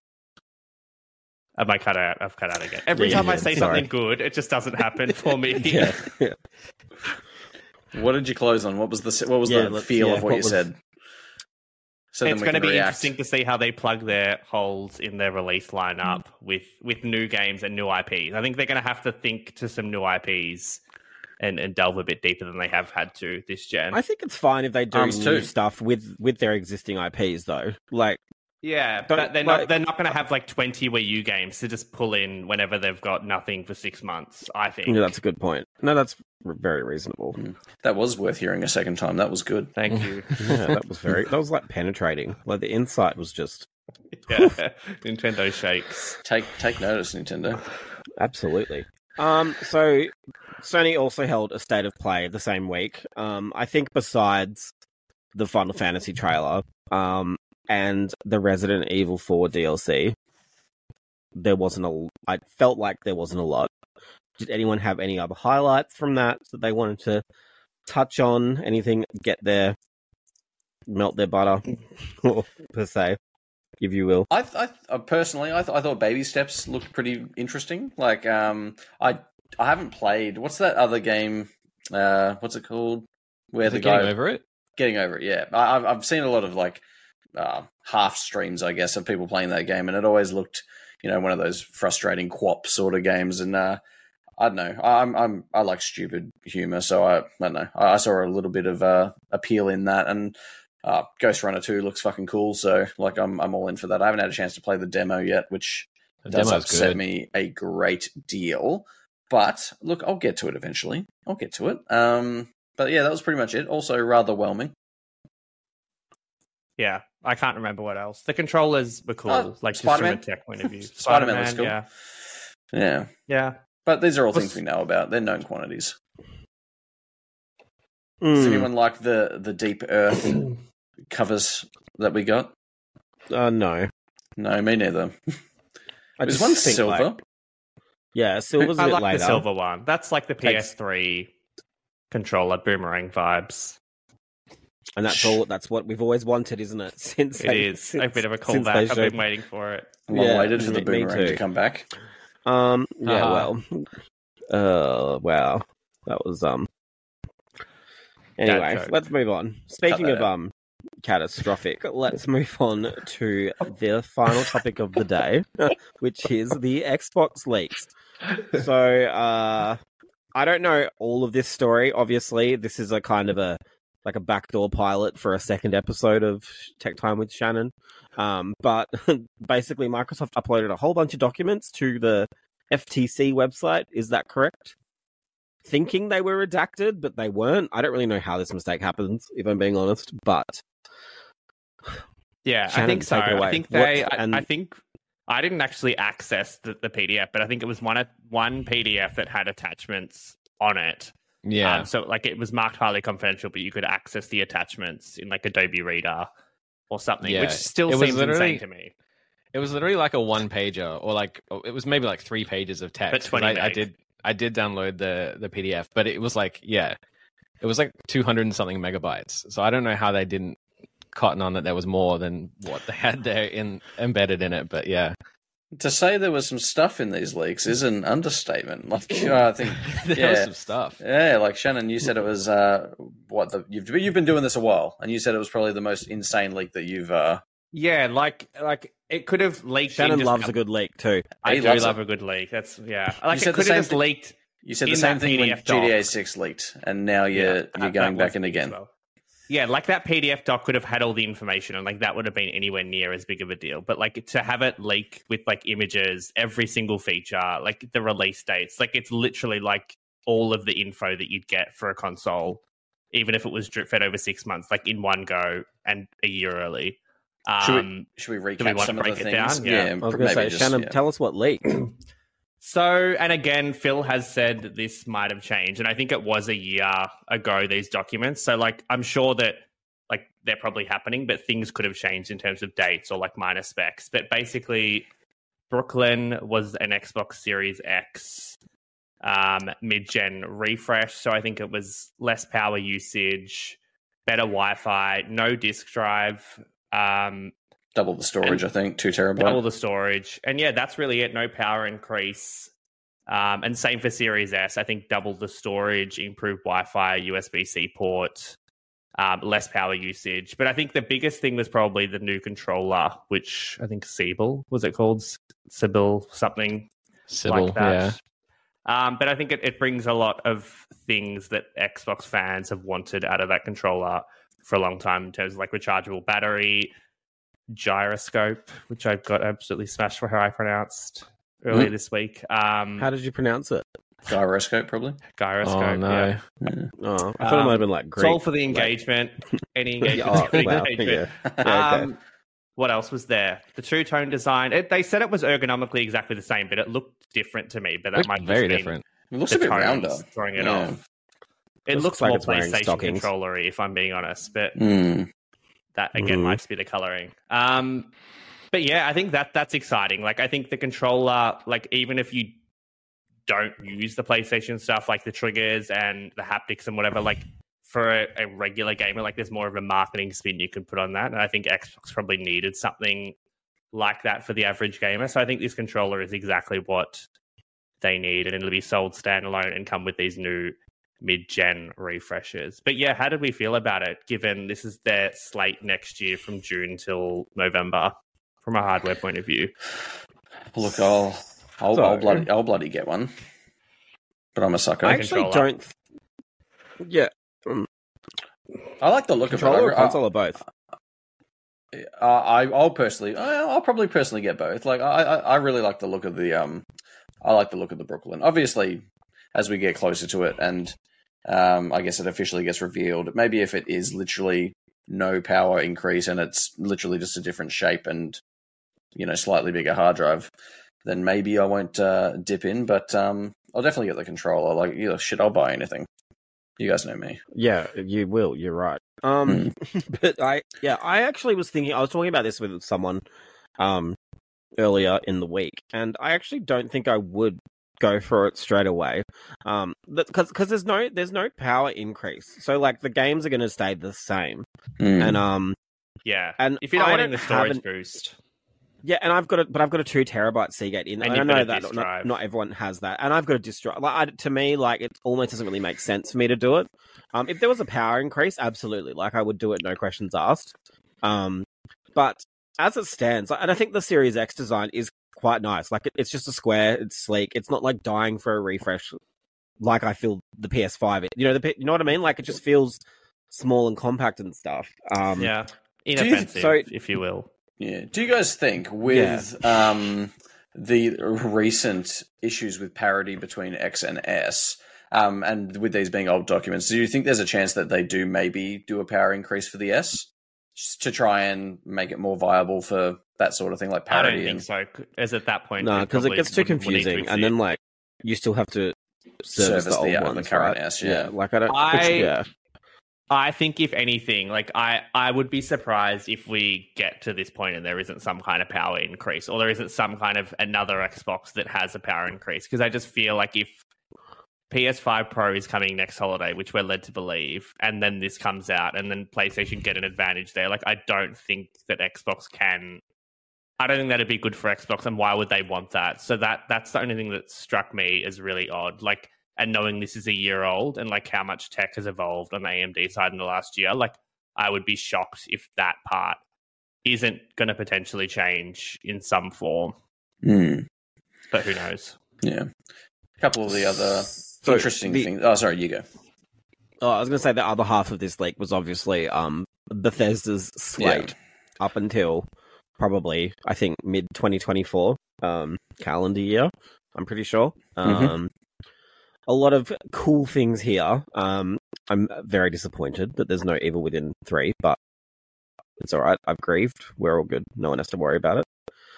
Speaker 3: I might cut out. I've cut out again. Every
Speaker 1: Yeah,
Speaker 3: time I
Speaker 1: yeah,
Speaker 3: say
Speaker 1: sorry.
Speaker 3: something good, it just doesn't happen for me.
Speaker 1: yeah, yeah.
Speaker 2: What did you close on? What was the what was
Speaker 1: Yeah,
Speaker 2: the
Speaker 1: let's-
Speaker 2: feel
Speaker 1: yeah,
Speaker 2: of what,
Speaker 1: what
Speaker 2: you
Speaker 1: was-
Speaker 2: said? So then
Speaker 3: It's
Speaker 2: we
Speaker 3: going to
Speaker 2: can
Speaker 3: be
Speaker 2: react.
Speaker 3: interesting to see how they plug their holes in their release lineup with with new games and new I Ps. I think they're going to have to think to some new I Ps and, and delve a bit deeper than they have had to this gen.
Speaker 1: I think it's fine if they do
Speaker 2: Arms
Speaker 1: new
Speaker 2: too.
Speaker 1: stuff with with their existing I Ps though. Like,
Speaker 3: Yeah,
Speaker 1: Don't-
Speaker 3: but they're
Speaker 1: like-
Speaker 3: not. They're not going to have like twenty Wii U games to just pull in whenever they've got nothing for six months. I think.
Speaker 1: yeah, that's a good point. No, that's r- very reasonable.
Speaker 2: That was worth hearing a second time. That was good.
Speaker 3: Thank you.
Speaker 1: Yeah, that was very. That was like penetrating. Like the insight was just
Speaker 3: Yeah, Nintendo shakes.
Speaker 2: Take take notice, Nintendo.
Speaker 1: absolutely. Um. So Sony also held a state of play the same week. Um. I think besides the Final Fantasy trailer, um, and the Resident Evil four D L C, there wasn't a. I felt like there wasn't a lot. Did anyone have any other highlights from that that they wanted to touch on? Anything get their melt their butter per se, if you will?
Speaker 2: I, I uh, personally, I, th- I thought Baby Steps looked pretty interesting. Like, um, I I haven't played. What's that other game? Uh, what's it called? Where
Speaker 4: Is
Speaker 2: the
Speaker 4: it
Speaker 2: guy
Speaker 4: getting over it?
Speaker 2: getting over it. Yeah, I, I've I've seen a lot of like uh, half streams, I guess, of people playing that game, and it always looked, you know, one of those frustrating quap sort of games. And uh, I don't know, I'm I'm I like stupid humor, so I I don't know. I, I saw a little bit of uh, appeal in that, and uh, Ghost Runner two looks fucking cool. So like, I'm I'm all in for that. I haven't had a chance to play the demo yet, which
Speaker 4: The
Speaker 2: does
Speaker 4: demo's
Speaker 2: upset
Speaker 4: good.
Speaker 2: me a great deal. But look, I'll get to it eventually. I'll get to it. Um, but yeah, that was pretty much it. Also, rather whelming.
Speaker 3: Yeah, I can't remember what else. The controllers were cool,
Speaker 2: Oh,
Speaker 3: like just
Speaker 2: Spider-Man.
Speaker 3: from a tech point of view.
Speaker 2: Spider-Man looks cool.
Speaker 3: Yeah,
Speaker 2: Yeah.
Speaker 3: yeah.
Speaker 2: But these are all
Speaker 3: Was-
Speaker 2: things we know about. They're known quantities. Does
Speaker 1: Mm.
Speaker 2: anyone like the the deep earth covers that we got?
Speaker 1: Uh, no.
Speaker 2: No, me neither.
Speaker 1: I
Speaker 2: There's
Speaker 1: just
Speaker 2: one
Speaker 1: think,
Speaker 2: silver.
Speaker 1: like- yeah, silver's a
Speaker 3: I
Speaker 1: bit
Speaker 3: like
Speaker 1: later.
Speaker 3: the silver one. That's like the P S three controller boomerang vibes.
Speaker 1: And that's all. That's what we've always wanted, isn't it? Since
Speaker 3: It
Speaker 1: they-
Speaker 3: is
Speaker 1: since-
Speaker 3: a bit of a
Speaker 1: since they
Speaker 3: callback. I've
Speaker 1: showed-
Speaker 3: been waiting for it.
Speaker 2: Long
Speaker 1: Yeah,
Speaker 2: waited for the
Speaker 1: me- me
Speaker 2: boomerang
Speaker 1: too.
Speaker 2: to come back.
Speaker 1: Um. Yeah.
Speaker 4: Uh-huh.
Speaker 1: Well. Uh. Wow. That was um. Anyway,
Speaker 3: joke.
Speaker 1: let's move on. Speaking
Speaker 2: that
Speaker 1: of
Speaker 2: out.
Speaker 1: um, catastrophic. Let's move on to the final topic of the day, which is the Xbox leaks. So, uh, I don't know all of this story. Obviously, this is a kind of a like a backdoor pilot for a second episode of Tech Time with Shannon. Um, but basically, Microsoft uploaded a whole bunch of documents to the F T C website. Is that correct? Thinking they were redacted, but they weren't. I don't really know how this mistake happens, if I'm being honest. But
Speaker 3: Yeah,
Speaker 1: Shannon,
Speaker 3: I think so.
Speaker 1: take it away.
Speaker 3: I think they.
Speaker 1: What-
Speaker 3: I,
Speaker 1: and-
Speaker 3: I think I didn't actually access the, the P D F, but I think it was one one P D F that had attachments on it.
Speaker 4: Yeah.
Speaker 3: Um, so like it was marked highly confidential, but you could access the attachments in like Adobe Reader or something,
Speaker 4: Yeah.
Speaker 3: which still
Speaker 4: It was
Speaker 3: seems
Speaker 4: literally-
Speaker 3: insane to me.
Speaker 4: It was literally like a one pager, or like it was maybe like three pages of text.
Speaker 3: But
Speaker 4: 'cause
Speaker 3: twenty
Speaker 4: I, I
Speaker 3: meg.
Speaker 4: did I did download the the P D F, but it was like yeah, it was like two hundred and something megabytes. So I don't know how they didn't cotton on that there was more than what they had there in embedded in it. But yeah,
Speaker 2: To say there was some stuff in these leaks is an understatement. Like I think,
Speaker 4: there was
Speaker 2: yeah,
Speaker 4: some stuff.
Speaker 2: yeah. Like Shannon, you said it was uh, what the you've you've been doing this a while, and you said it was probably the most insane leak that you've. Uh,
Speaker 3: Yeah, like like it could have leaked. in
Speaker 1: Shannon
Speaker 3: just
Speaker 1: loves
Speaker 3: a
Speaker 1: a good leak too.
Speaker 3: I
Speaker 2: He
Speaker 3: do
Speaker 2: loves
Speaker 3: love
Speaker 2: it.
Speaker 3: a good leak. That's yeah. Like
Speaker 2: said
Speaker 3: it
Speaker 2: the
Speaker 3: could
Speaker 2: same
Speaker 3: have just
Speaker 2: thing-
Speaker 3: leaked.
Speaker 2: you said the
Speaker 3: In
Speaker 2: same
Speaker 3: that
Speaker 2: thing
Speaker 3: P D
Speaker 2: when
Speaker 3: F
Speaker 2: G T A
Speaker 3: doc.
Speaker 2: six leaked, and now you're
Speaker 3: Yeah,
Speaker 2: you're
Speaker 3: that-
Speaker 2: going
Speaker 3: that
Speaker 2: back
Speaker 3: was
Speaker 2: in
Speaker 3: big as
Speaker 2: again.
Speaker 3: well. Yeah, like that P D F doc could have had all the information, and like that would have been anywhere near as big of a deal. But like to have it leak with like images, every single feature, like the release dates, like it's literally like all of the info that you'd get for a console, even if it was drip fed over six months, like in one go and a year early.
Speaker 2: Should we-
Speaker 3: Um,
Speaker 2: Should we recap
Speaker 3: we want to
Speaker 2: some of the
Speaker 3: break it
Speaker 2: things?
Speaker 3: down? Yeah.
Speaker 1: I was going to say,
Speaker 2: maybe just-
Speaker 1: Shannon,
Speaker 2: yeah.
Speaker 1: tell us what leaked.
Speaker 3: So, and again, Phil has said that this might have changed, and I think it was a year ago, these documents. So, like, I'm sure that, like, they're probably happening, but things could have changed in terms of dates or, like, minor specs. But basically, Brooklyn was an Xbox Series X um, mid-gen refresh. So I think it was less power usage, better Wi-Fi, no disk drive, um,
Speaker 2: Double the storage, I think, two terabyte.
Speaker 3: double the storage, and yeah, that's really it. No power increase, um, and same for Series S. I think double the storage, improved Wi-Fi, U S B C port, um, less power usage. But I think the biggest thing was probably the new controller, which I think Sibyl was it called Sibyl something
Speaker 4: Sybil,
Speaker 3: like that.
Speaker 4: yeah.
Speaker 3: Um, but I think it, it brings a lot of things that Xbox fans have wanted out of that controller for a long time in terms of like rechargeable battery, gyroscope, which I got absolutely smashed for how I pronounced earlier
Speaker 2: Mm.
Speaker 3: this week. Um,
Speaker 1: How did you pronounce it?
Speaker 2: Gyroscope, probably.
Speaker 3: gyroscope.
Speaker 4: Oh no.
Speaker 3: Yeah.
Speaker 1: Oh, I thought it
Speaker 3: Um,
Speaker 1: might have been like
Speaker 3: It's
Speaker 1: Greek.
Speaker 3: all for the engagement. Any engagement.
Speaker 1: Oh,
Speaker 3: good
Speaker 1: wow.
Speaker 3: engagement.
Speaker 1: Yeah. Yeah, okay.
Speaker 3: Um, what else was there? The two tone design. It, they said it was ergonomically exactly the same, but it looked different to me. But that
Speaker 4: Looked
Speaker 3: might
Speaker 4: very
Speaker 3: just mean
Speaker 4: different.
Speaker 2: It looks
Speaker 3: the
Speaker 2: a bit
Speaker 3: tones
Speaker 2: rounder.
Speaker 3: throwing it
Speaker 2: Yeah.
Speaker 3: off. It
Speaker 1: Looks
Speaker 3: looks
Speaker 1: like
Speaker 3: more
Speaker 1: it's wearing
Speaker 3: PlayStation
Speaker 1: stockings.
Speaker 3: controller-y, if I'm being honest. But
Speaker 2: Mm.
Speaker 3: that again
Speaker 1: Mhm.
Speaker 3: might just be the coloring. Um, but yeah, I think that that's exciting. Like I think the controller, like even if you don't use the PlayStation stuff, like the triggers and the haptics and whatever, like for a, a regular gamer, like there's more of a marketing spin you can put on that. And I think Xbox probably needed something like that for the average gamer. So I think this controller is exactly what they need, and it'll be sold standalone and come with these new mid-gen refreshes. But yeah, how did we feel about it, given this is their slate next year from June till November, from a hardware point of view?
Speaker 2: Look, I'll, I'll,
Speaker 1: So-
Speaker 2: I'll bloody, I'll bloody get one. But I'm a sucker.
Speaker 1: I
Speaker 2: I,
Speaker 1: actually
Speaker 3: controller.
Speaker 1: don't. Th- yeah,
Speaker 2: like the look
Speaker 1: controller or
Speaker 2: of it. I-
Speaker 1: console or both.
Speaker 2: Uh, I, I'll personally, I- I'll probably personally get both. Like, I, I, I really like the look of the, um, I like the look of the Brooklyn. Obviously, as we get closer to it, and um, I guess it officially gets revealed, maybe if it is literally no power increase and it's literally just a different shape and, you know, slightly bigger hard drive, then maybe I won't uh, dip in. But um, I'll definitely get the controller. Like, you know, shit, I'll buy anything. You guys know me.
Speaker 1: Yeah, you will. You're right. Um, but I, yeah, I actually was thinking. I was talking about this with someone, um, earlier in the week, and I actually don't think I would go for it straight away. Um, because because there's no there's no power increase, so like the games are going to stay the same,
Speaker 2: Mm.
Speaker 1: and um,
Speaker 3: Yeah.
Speaker 1: and
Speaker 3: If you're not
Speaker 1: I
Speaker 3: wanting
Speaker 1: don't
Speaker 3: the storage
Speaker 1: have an-
Speaker 3: boost.
Speaker 1: Yeah, and I've got a, but I've got a two terabyte Seagate in,
Speaker 3: And
Speaker 1: and I
Speaker 3: you've
Speaker 1: know
Speaker 3: got a
Speaker 1: that
Speaker 3: disk
Speaker 1: not,
Speaker 3: drive.
Speaker 1: not everyone has that, and I've got a disk drive. Like, I, to me, like it almost doesn't really make sense for me to do it. Um, if there was a power increase, absolutely, like I would do it, no questions asked. Um, but as it stands, and I think the Series X design is quite nice. Like it, it's just a square, it's sleek, it's not like dying for a refresh. Like I feel the P S five, you know, the P- you know what I mean? Like it just feels small and compact and stuff. Um,
Speaker 3: Yeah.
Speaker 2: you-
Speaker 3: Inoffensive,
Speaker 1: so-
Speaker 3: if you will.
Speaker 2: Yeah. Do you guys think with um, the recent issues with parity between X and S, um, and with these being old documents, do you think there's a chance that they do maybe do a power increase for the S just to try and make it more viable for that sort of thing, like
Speaker 3: I
Speaker 2: parity?
Speaker 3: don't think so. As at that point,
Speaker 1: No, because it
Speaker 3: probably
Speaker 1: gets too
Speaker 3: wouldn't- wouldn't
Speaker 1: confusing,
Speaker 3: need to
Speaker 1: and
Speaker 3: exist.
Speaker 1: then like you still have to service,
Speaker 2: Service
Speaker 1: the
Speaker 2: the,
Speaker 1: old
Speaker 2: uh, the
Speaker 1: ones,
Speaker 2: current
Speaker 1: right?
Speaker 2: S, yeah.
Speaker 1: like I don't.
Speaker 3: I-
Speaker 1: yeah,
Speaker 3: I think if anything, like I, I would be surprised if we get to this point and there isn't some kind of power increase, or there isn't some kind of another Xbox that has a power increase. Because I just feel like if P S five Pro is coming next holiday, which we're led to believe, and then this comes out, and then PlayStation get an advantage there, like I don't think that Xbox can. I don't think that'd be good for Xbox, and why would they want that? So that that's the only thing that struck me as really odd. Like. And knowing this is a year old and like how much tech has evolved on the A M D side in the last year, like I would be shocked if that part isn't going to potentially change in some form.
Speaker 2: Mm.
Speaker 3: But who knows?
Speaker 2: Yeah. A couple of the other
Speaker 1: So
Speaker 2: interesting
Speaker 1: the-
Speaker 2: things. Oh, sorry, you go.
Speaker 1: Oh, I was going to say the other half of this leak was obviously um, Bethesda's slate up until probably, I think, mid twenty twenty-four um, calendar year, I'm pretty sure.
Speaker 2: Mhm.
Speaker 1: Um, a lot of cool things here. Um, I'm very disappointed that there's no Evil Within three, but it's all right. I've grieved. We're all good. No one has to worry about it.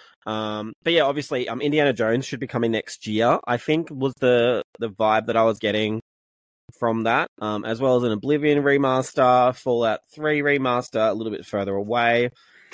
Speaker 1: Um, but yeah, obviously, um, Indiana Jones should be coming next year, I think was the, the vibe that I was getting from that, um, as well as an Oblivion remaster, Fallout three remaster, a little bit further away.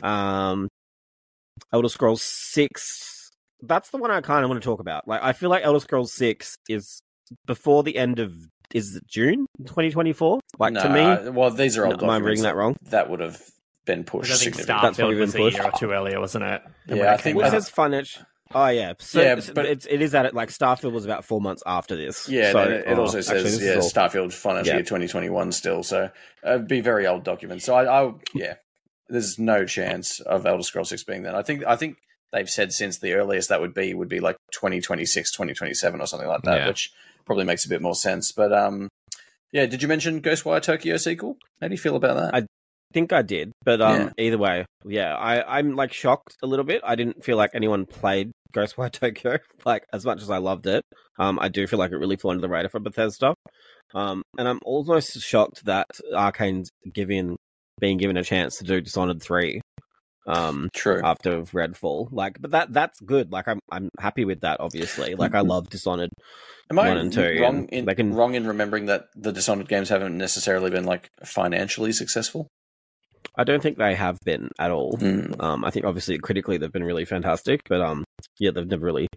Speaker 1: Um, Elder Scrolls six, that's the one I kind of want to talk about. Like, I feel like Elder Scrolls six is before the end of, is it June twenty twenty-four? Like,
Speaker 2: No,
Speaker 1: to me,
Speaker 2: uh, well, these are old
Speaker 1: no, am I
Speaker 2: documents
Speaker 1: reading that wrong?
Speaker 2: that would have been pushed
Speaker 3: Because I think
Speaker 2: significantly.
Speaker 1: That's probably
Speaker 3: Starfield was a
Speaker 1: been
Speaker 3: year or
Speaker 1: pushed.
Speaker 3: two earlier, wasn't it?
Speaker 2: Yeah,
Speaker 3: When
Speaker 2: I
Speaker 3: it
Speaker 2: think
Speaker 3: came
Speaker 1: Well, it
Speaker 3: out.
Speaker 1: says financial. Oh yeah, so,
Speaker 2: Yeah,
Speaker 1: so
Speaker 2: but-
Speaker 1: it's it is at it like Starfield was about four months after this.
Speaker 2: Yeah,
Speaker 1: so,
Speaker 2: and it, it
Speaker 1: oh,
Speaker 2: also
Speaker 1: actually,
Speaker 2: says
Speaker 1: this
Speaker 2: yeah,
Speaker 1: is all-
Speaker 2: Starfield financial
Speaker 1: Yeah.
Speaker 2: year twenty twenty-one still, so uh, it'd be very old documents. So I, I, yeah, there's no chance of Elder Scrolls six being that. I think, I think they've said since the earliest that would be would be like twenty twenty-six, twenty twenty-seven or something like that,
Speaker 4: Yeah.
Speaker 2: which probably makes a bit more sense. But um, yeah, did you mention Ghostwire Tokyo sequel? How do you feel about that?
Speaker 1: I- think I did, but um,
Speaker 2: Yeah.
Speaker 1: either way, yeah, I I'm like shocked a little bit. I didn't feel like anyone played Ghostwire Tokyo like as much as I loved it. Um, I do feel like it really flew under the radar for Bethesda. Um, and I'm almost shocked that Arcane's given being given a chance to do Dishonored three. Um,
Speaker 2: True.
Speaker 1: after Redfall, like, but that that's good. Like, I'm I'm happy with that. Obviously, like, I love Dishonored.
Speaker 2: Am I
Speaker 1: one and two,
Speaker 2: wrong
Speaker 1: and
Speaker 2: in
Speaker 1: they can-
Speaker 2: wrong in remembering that the Dishonored games haven't necessarily been like financially successful?
Speaker 1: I don't think they have been at all.
Speaker 2: Mm.
Speaker 1: Um, I think obviously critically they've been really fantastic, but um, yeah, they've never really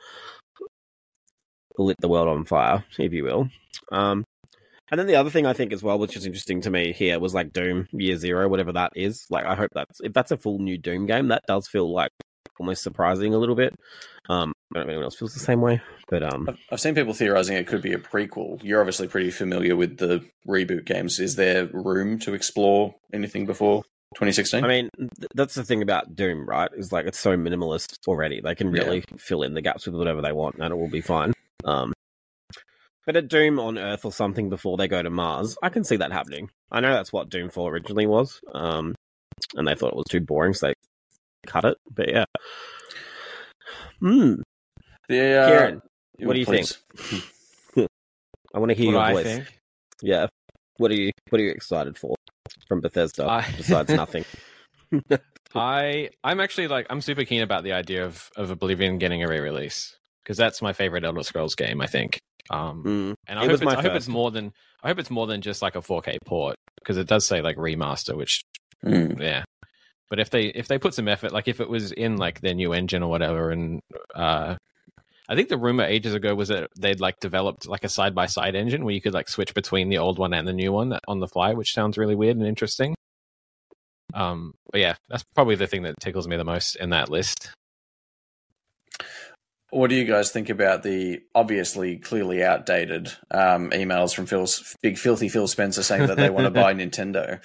Speaker 1: lit the world on fire, if you will. Um, and then the other thing I think as well, which is interesting to me here, was like Doom Year Zero, whatever that is. Like, I hope that's if that's a full new Doom game, that does feel like almost surprising a little bit. Um, I don't know if anyone else feels the same way, but um,
Speaker 2: I've, I've seen people theorizing it could be a prequel. You're obviously pretty familiar with the reboot games. Is there room to explore anything before twenty sixteen?
Speaker 1: I mean, th- that's the thing about Doom, right? Is like it's so minimalist already. They can really fill in the gaps with whatever they want, and it will be fine. Um, but a Doom on Earth or something before they go to Mars, I can see that happening. I know that's what Doom four originally was, um, and they thought it was too boring, so they cut it. But yeah, hmm.
Speaker 2: the, uh,
Speaker 1: Kieran, what do you
Speaker 2: please.
Speaker 1: I want to hear
Speaker 4: What
Speaker 1: your
Speaker 4: I
Speaker 1: voice.
Speaker 4: think.
Speaker 1: Yeah, what are you? What are you excited for from Bethesda?
Speaker 4: I-
Speaker 1: Besides nothing.
Speaker 4: I I'm actually like I'm super keen about the idea of of Oblivion getting a re-release because that's my favorite Elder Scrolls game. I think Um,
Speaker 1: Mm.
Speaker 4: and I
Speaker 1: It
Speaker 4: hope,
Speaker 1: was
Speaker 4: it's,
Speaker 1: my
Speaker 4: I hope it's
Speaker 1: first.
Speaker 4: more than I hope it's more than just like a four K port, because it does say like remaster, which
Speaker 2: Mm.
Speaker 4: yeah. But if they if they put some effort, like if it was in like their new engine or whatever, and uh, I think the rumor ages ago was that they'd like developed like a side by side engine where you could like switch between the old one and the new one on the fly, which sounds really weird and interesting. Um, but yeah, that's probably the thing that tickles me the most in that list.
Speaker 2: What do you guys think about the obviously clearly outdated um, emails from Phil's big filthy Phil Spencer saying that they want to buy Nintendo?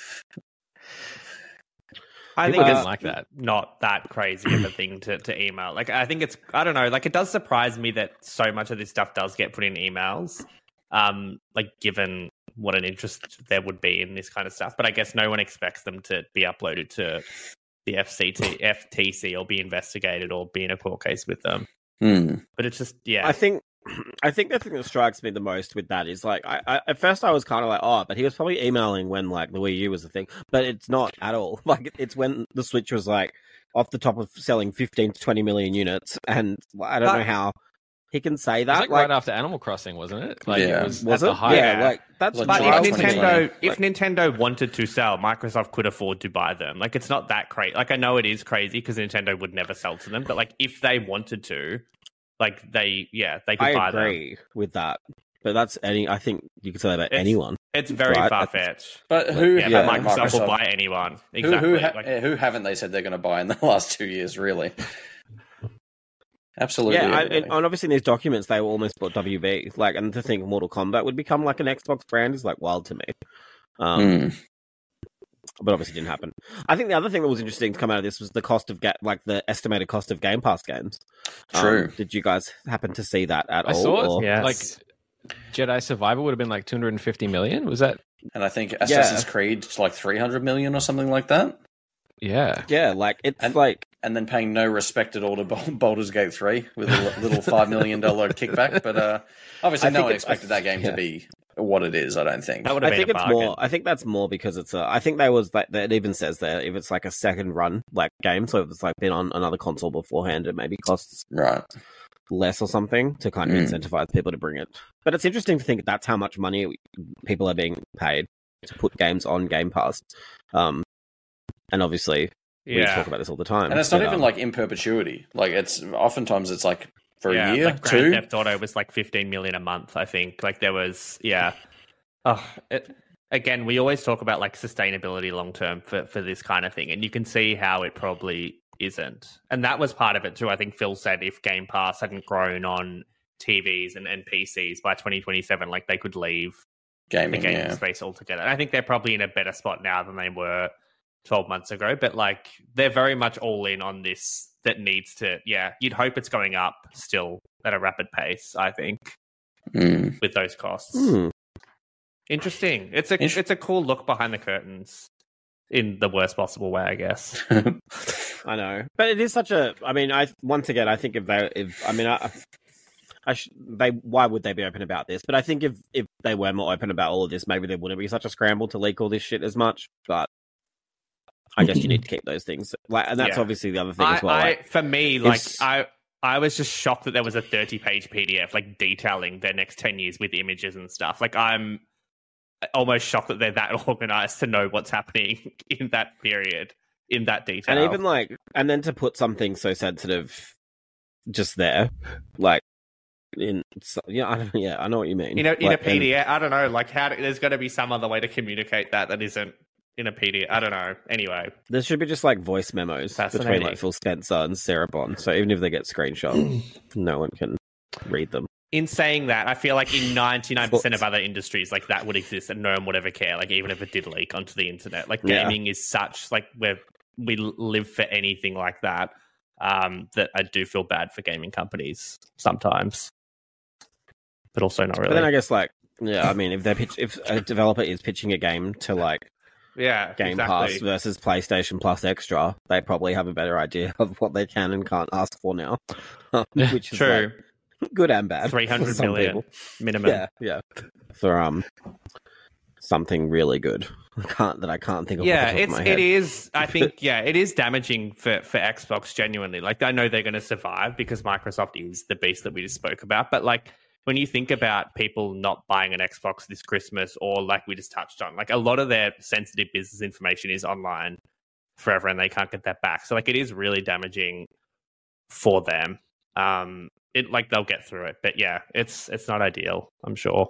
Speaker 3: I
Speaker 4: People
Speaker 3: think
Speaker 4: didn't
Speaker 3: it's
Speaker 4: like that.
Speaker 3: not that crazy of a thing to, to email. Like, I think it's, I don't know, like, it does surprise me that so much of this stuff does get put in emails, um, like, given what an interest there would be in this kind of stuff. But I guess no one expects them to be uploaded to the F C T, F T C or be investigated or be in a court case with them.
Speaker 2: Hmm.
Speaker 3: But it's just, yeah.
Speaker 1: I think I think the thing that strikes me the most with that is like I, I at first I was kind of like, oh, but he was probably emailing when like the Wii U was the thing, but it's not at all. Like it's when the Switch was like off the top of selling fifteen to twenty million units, and I don't
Speaker 3: But-
Speaker 1: know how he can say
Speaker 4: It was
Speaker 1: that.
Speaker 4: like,
Speaker 1: like,
Speaker 4: right after Animal Crossing, wasn't it? Like
Speaker 2: Yeah.
Speaker 4: it was,
Speaker 1: was
Speaker 4: at
Speaker 1: it?
Speaker 4: the height.
Speaker 1: Yeah,
Speaker 3: Yeah.
Speaker 1: like that's
Speaker 2: Like
Speaker 3: But
Speaker 2: July
Speaker 3: if
Speaker 2: twenty twenty.
Speaker 3: Nintendo, if
Speaker 1: Like-
Speaker 3: Nintendo wanted to sell, Microsoft could afford to buy them. Like, it's not that crazy. Like, I know it is crazy because Nintendo would never sell to them. But like, if they wanted to, like, they, yeah, they could
Speaker 1: I
Speaker 3: buy them.
Speaker 1: agree with that. But that's any. I think you could say that about
Speaker 3: It's-
Speaker 1: anyone.
Speaker 3: It's very
Speaker 1: Right.
Speaker 3: far fetched.
Speaker 2: But who?
Speaker 3: Yeah,
Speaker 2: Yeah,
Speaker 3: but Microsoft,
Speaker 2: Microsoft.
Speaker 3: will buy anyone.
Speaker 2: Who,
Speaker 3: Exactly.
Speaker 2: who, ha-
Speaker 3: Like,
Speaker 2: yeah, who haven't they said they're going to buy in the last two years? Really? Absolutely.
Speaker 1: Yeah, I,
Speaker 2: everybody.
Speaker 1: and, and obviously in these documents they were almost bought W B. Like, and to think Mortal Kombat would become like an Xbox brand is like wild to me. Um,
Speaker 2: Hmm.
Speaker 1: But obviously didn't happen. I think the other thing that was interesting to come out of this was the cost of ga- like the estimated cost of Game Pass games.
Speaker 2: True.
Speaker 1: Um, did you guys happen to see that at
Speaker 4: I
Speaker 1: all?
Speaker 4: saw it.
Speaker 1: or-
Speaker 3: Yes.
Speaker 4: Like Jedi Survivor would have been like two hundred fifty million. Was that?
Speaker 2: And I think Assassin's Creed is like three hundred million or something like that.
Speaker 4: Yeah.
Speaker 1: Yeah, like it's
Speaker 2: And-
Speaker 1: like
Speaker 2: And then paying no respect at all to Bal- Baldur's Gate three with a li- little five million dollars kickback. But uh, obviously,
Speaker 1: I
Speaker 2: no
Speaker 1: think
Speaker 2: one
Speaker 1: it's-
Speaker 2: expected that game
Speaker 1: yeah.
Speaker 2: to be what it is, I don't think.
Speaker 3: that would have
Speaker 1: I
Speaker 3: been
Speaker 1: think
Speaker 3: a
Speaker 1: it's
Speaker 3: bargain.
Speaker 1: more. I think that's more because it's a. I think they was like that. It even says there if it's like a second run like game, so if it's like been on another console beforehand, it maybe costs
Speaker 2: Right.
Speaker 1: less or something to kind of
Speaker 2: Mm.
Speaker 1: incentivize people to bring it. But it's interesting to think that's how much money people are being paid to put games on Game Pass. Um, and obviously we
Speaker 3: Yeah.
Speaker 1: talk about this all the time.
Speaker 2: And it's not
Speaker 1: but,
Speaker 2: even
Speaker 1: um,
Speaker 2: like in perpetuity. Like it's oftentimes it's like for
Speaker 3: yeah,
Speaker 2: a year,
Speaker 3: like Grand
Speaker 2: two.
Speaker 3: Theft Auto was like fifteen million a month, I think. Like there was, yeah. Oh, it, again, we always talk about like sustainability long term for, for this kind of thing, and you can see how it probably isn't. And that was part of it too. I think Phil said if Game Pass hadn't grown on T Vs and, and P Cs by twenty twenty-seven, like they could leave the
Speaker 2: gaming.
Speaker 3: gaming
Speaker 2: Yeah.
Speaker 3: space altogether. And I think they're probably in a better spot now than they were twelve months ago. But like they're very much all in on this. That needs to, yeah. You'd hope it's going up still at a rapid pace. I think
Speaker 2: Mm.
Speaker 3: with those costs.
Speaker 1: hmm.
Speaker 3: Interesting. It's a
Speaker 2: Int-
Speaker 3: it's a cool look behind the curtains in the worst possible way, I guess.
Speaker 1: I know, but it is such a. I mean, I once again, I think if they, if I mean, I, I sh- they, why would they be open about this? But I think if if they were more open about all of this, maybe there wouldn't be such a scramble to leak all this shit as much. But I guess you need to keep those things, like, and that's
Speaker 3: Yeah.
Speaker 1: obviously the other thing
Speaker 3: I,
Speaker 1: as well.
Speaker 3: I,
Speaker 1: like,
Speaker 3: for me, like
Speaker 1: it's-
Speaker 3: I I was just shocked that there was a thirty-page P D F like detailing their next ten years with images and stuff. Like I'm almost shocked that they're that organized to know what's happening in that period in that detail.
Speaker 1: and even like, and then to put something so sensitive just there, like in, so, yeah, I don't, yeah, I know what you mean.
Speaker 3: in a, in
Speaker 1: Like,
Speaker 3: a P D F, I don't know. Like how do, there's got to be some other way to communicate that that isn't in a P D F. I don't know. Anyway,
Speaker 1: There should be just like voice memos between
Speaker 3: Fascinating.
Speaker 1: like Phil Spencer and Sarah Bond. So even if they get screenshot, no one can read them.
Speaker 3: in saying that, I feel like in ninety-nine percent of
Speaker 1: Thoughts?
Speaker 3: other industries, like that would exist and no one would ever care. Like even if it did leak onto the internet, like
Speaker 1: Yeah.
Speaker 3: gaming is such like where we l- live for anything like that. Um, that I do feel bad for gaming companies sometimes, but also not
Speaker 1: But then I
Speaker 3: really.
Speaker 1: guess like, yeah, I mean, if they pitch, if a developer is pitching a game to like
Speaker 3: Yeah,
Speaker 1: Game
Speaker 3: exactly.
Speaker 1: Pass versus PlayStation Plus Extra, they probably have a better idea of what they can and can't ask for now, which is
Speaker 3: True,
Speaker 1: like, good and bad.
Speaker 3: three
Speaker 1: for
Speaker 3: hundred
Speaker 1: some
Speaker 3: million
Speaker 1: people.
Speaker 3: minimum.
Speaker 1: Yeah, yeah, for um something really good. I can't that I can't think of.
Speaker 3: Yeah,
Speaker 1: off the top of
Speaker 3: it's
Speaker 1: my
Speaker 3: it
Speaker 1: head.
Speaker 3: is. I think yeah, it is damaging for for Xbox. Genuinely, like I know they're going to survive because Microsoft is the beast that we just spoke about. But like when you think about people not buying an Xbox this Christmas, or like we just touched on, like a lot of their sensitive business information is online forever and they can't get that back. So like it is really damaging for them. Um, it like they'll get through it, but yeah, it's it's not ideal, I'm sure.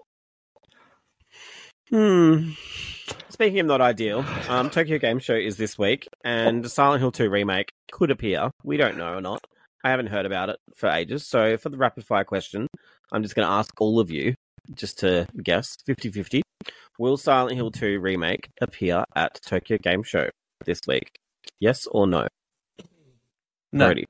Speaker 1: Hmm. Speaking of not ideal, um, Tokyo Game Show is this week, and Silent Hill two remake could appear. We don't know or not. I haven't heard about it for ages. So for the rapid fire question, I'm just going to ask all of you just to guess fifty-fifty. Will Silent Hill two remake appear at Tokyo Game Show this week? Yes or no?
Speaker 2: No.
Speaker 1: Brody.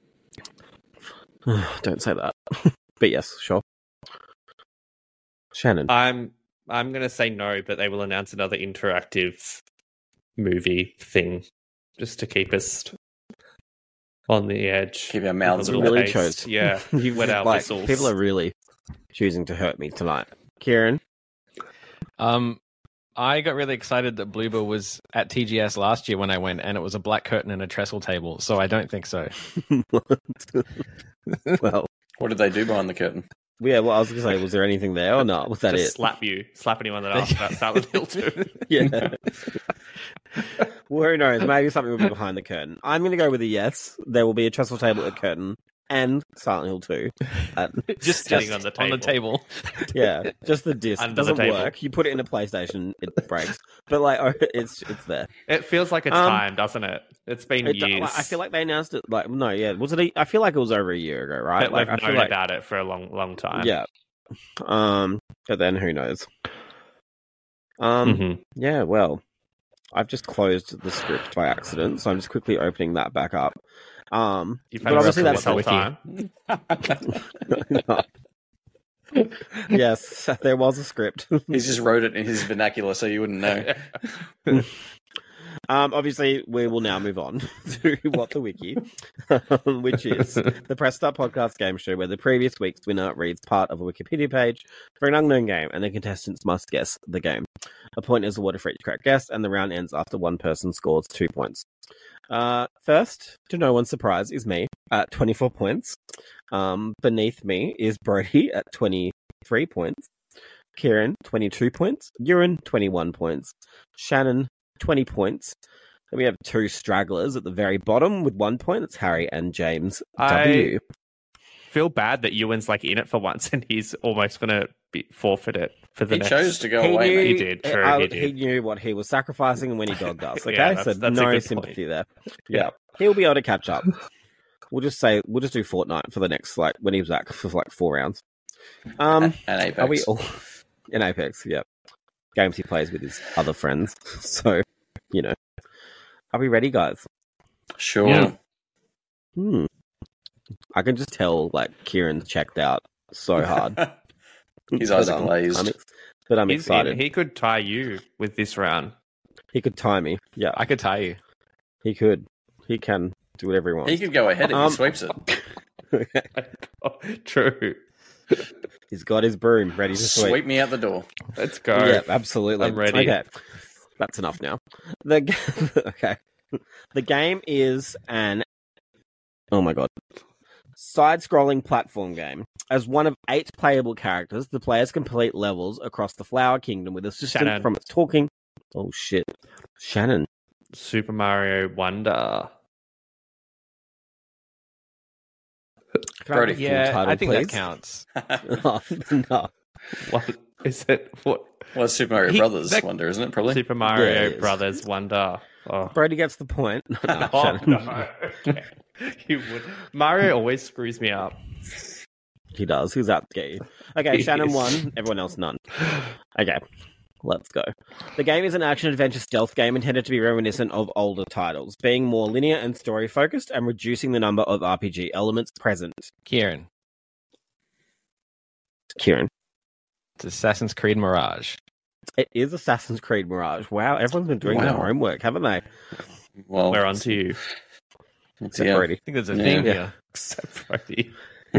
Speaker 1: Don't say that. But yes, sure. Shannon.
Speaker 3: I'm I'm going to say no, but they will announce another interactive movie thing just to keep us on the edge.
Speaker 2: Keep our mouths
Speaker 3: With a
Speaker 2: wet.
Speaker 3: little
Speaker 1: really
Speaker 3: taste.
Speaker 1: chose.
Speaker 3: Yeah,
Speaker 1: You've
Speaker 3: wet our
Speaker 1: like,
Speaker 3: whistles.
Speaker 1: people are really choosing to hurt me tonight. Kieran.
Speaker 4: Um, I got really excited that Bloober was at T G S last year when I went, and it was a black curtain and a trestle table. So I don't think so.
Speaker 1: Well,
Speaker 2: What did they do behind the curtain?
Speaker 1: yeah. Well, I was going to say, was there anything there or not? Was that
Speaker 3: just
Speaker 1: it?
Speaker 3: slap you, slap anyone that asks about Silent Hill two.
Speaker 1: Yeah. Well, who knows? Maybe something will be behind the curtain. I'm going to go with a yes. There will be a trestle table at curtain and Silent Hill two. At,
Speaker 4: Just
Speaker 3: Sitting
Speaker 4: just
Speaker 3: on the
Speaker 4: on the
Speaker 3: table.
Speaker 4: table.
Speaker 1: yeah, just the disc.
Speaker 3: Under
Speaker 1: It
Speaker 3: the
Speaker 1: doesn't
Speaker 3: table.
Speaker 1: work. You put it in a PlayStation, it breaks. But like, oh, it's it's there.
Speaker 3: It feels like it's
Speaker 1: Um,
Speaker 3: time, doesn't it? It's been
Speaker 1: It,
Speaker 3: years.
Speaker 1: like, I feel like they announced it. Like, no, yeah, was it? A, I feel like it was over a year ago, right?
Speaker 3: but
Speaker 1: Like,
Speaker 3: we've
Speaker 1: I feel
Speaker 3: known
Speaker 1: like,
Speaker 3: about it for a long, long time.
Speaker 1: yeah. Um, but then who knows? Um,
Speaker 3: Mhm.
Speaker 1: yeah. Well, I've just closed the script by accident, so I'm just quickly opening that back up. Um,
Speaker 3: You've
Speaker 1: but
Speaker 3: had
Speaker 1: obviously
Speaker 3: this
Speaker 1: that's
Speaker 3: whole
Speaker 1: the
Speaker 3: time.
Speaker 1: Yes, there was a script.
Speaker 2: He just wrote it in his vernacular so you wouldn't know.
Speaker 1: Um, obviously, we will now move on to What the Wiki, which is the Press Start podcast game show where the previous week's winner reads part of a Wikipedia page for an unknown game, and the contestants must guess the game. A point is awarded for each correct guess, and the round ends after one person scores two points. Uh, first, to no one's surprise, is me at twenty-four points. Um, beneath me is Brody at twenty-three points. Kieran, twenty-two points. Urine, twenty-one points. Shannon, twenty points. Then we have two stragglers at the very bottom with one point. It's Harry and James
Speaker 3: I-
Speaker 1: W.
Speaker 3: Feel bad that Ewan's like in it for once, and he's almost going to be forfeit it for the
Speaker 2: He
Speaker 3: next.
Speaker 2: chose to go
Speaker 1: He
Speaker 2: away,
Speaker 1: knew,
Speaker 2: mate.
Speaker 3: He did, true,
Speaker 1: uh,
Speaker 3: he did.
Speaker 1: knew what he was sacrificing and when he dogged us. Okay,
Speaker 3: Yeah, that's-
Speaker 1: so
Speaker 3: that's a
Speaker 1: no
Speaker 3: good
Speaker 1: sympathy
Speaker 3: point.
Speaker 1: there.
Speaker 3: Yeah.
Speaker 1: Yeah, he'll be able to catch up. We'll just say we'll just do Fortnite for the next like when he's back for like four rounds. Um,
Speaker 2: And Apex.
Speaker 1: are we all in Apex? Yeah, games he plays with his other friends. So you know, are we ready, guys?
Speaker 2: Sure.
Speaker 3: Yeah.
Speaker 1: Hmm. I can just tell, like, Kieran's checked out so hard.
Speaker 2: His eyes
Speaker 1: But,
Speaker 2: are
Speaker 1: um,
Speaker 2: glazed.
Speaker 1: I'm ex- but I'm
Speaker 3: He's
Speaker 1: excited.
Speaker 3: in,
Speaker 1: He...
Speaker 3: he could tie you with this round.
Speaker 1: could tie me. Yeah,
Speaker 4: I could tell you.
Speaker 1: he could. He can do whatever he wants.
Speaker 2: He could go ahead if
Speaker 1: Um,
Speaker 2: he sweeps it.
Speaker 3: True.
Speaker 1: He's got his broom ready to sweep.
Speaker 2: Sweep me out the door.
Speaker 3: Let's go.
Speaker 1: Yeah, absolutely.
Speaker 3: I'm ready.
Speaker 1: Okay, that's enough now. The g- okay, the game is an oh my god, side-scrolling platform game. As one of eight playable characters, the players complete levels across the Flower Kingdom with assistance
Speaker 3: Shannon.
Speaker 1: from its talking. Oh shit, Shannon.
Speaker 3: Super Mario Wonder.
Speaker 1: Can I have
Speaker 2: Brody.
Speaker 1: the full
Speaker 4: Yeah,
Speaker 1: title,
Speaker 4: I think
Speaker 1: please?
Speaker 4: that counts.
Speaker 1: Oh, no.
Speaker 3: What is it? What
Speaker 2: Well, it's Super Mario
Speaker 3: He-
Speaker 2: Brothers
Speaker 3: that-
Speaker 2: Wonder, isn't it? Probably.
Speaker 3: Super Mario
Speaker 1: Yeah, it is.
Speaker 3: Brothers Wonder? Oh.
Speaker 1: Brody gets the point. No, no,
Speaker 3: Oh,
Speaker 1: Shannon.
Speaker 3: no. Okay. You would. Mario always screws me up.
Speaker 1: He does. He's out to get you. Okay,
Speaker 3: He
Speaker 1: Shannon
Speaker 3: is.
Speaker 1: won. Everyone else none. Okay, let's go. The game is an action-adventure stealth game intended to be reminiscent of older titles, being more linear and story-focused and reducing the number of R P G elements present.
Speaker 4: Kieran,
Speaker 1: Kieran.
Speaker 4: it's Assassin's Creed Mirage.
Speaker 1: It is Assassin's Creed Mirage. Wow, everyone's been doing their
Speaker 2: Wow.
Speaker 1: homework, haven't they?
Speaker 2: Well,
Speaker 3: We're on to you.
Speaker 1: Except
Speaker 2: yeah.
Speaker 1: Brody.
Speaker 4: I think there's a
Speaker 2: Yeah.
Speaker 4: theme
Speaker 1: Yeah.
Speaker 4: here.
Speaker 3: Except Brody.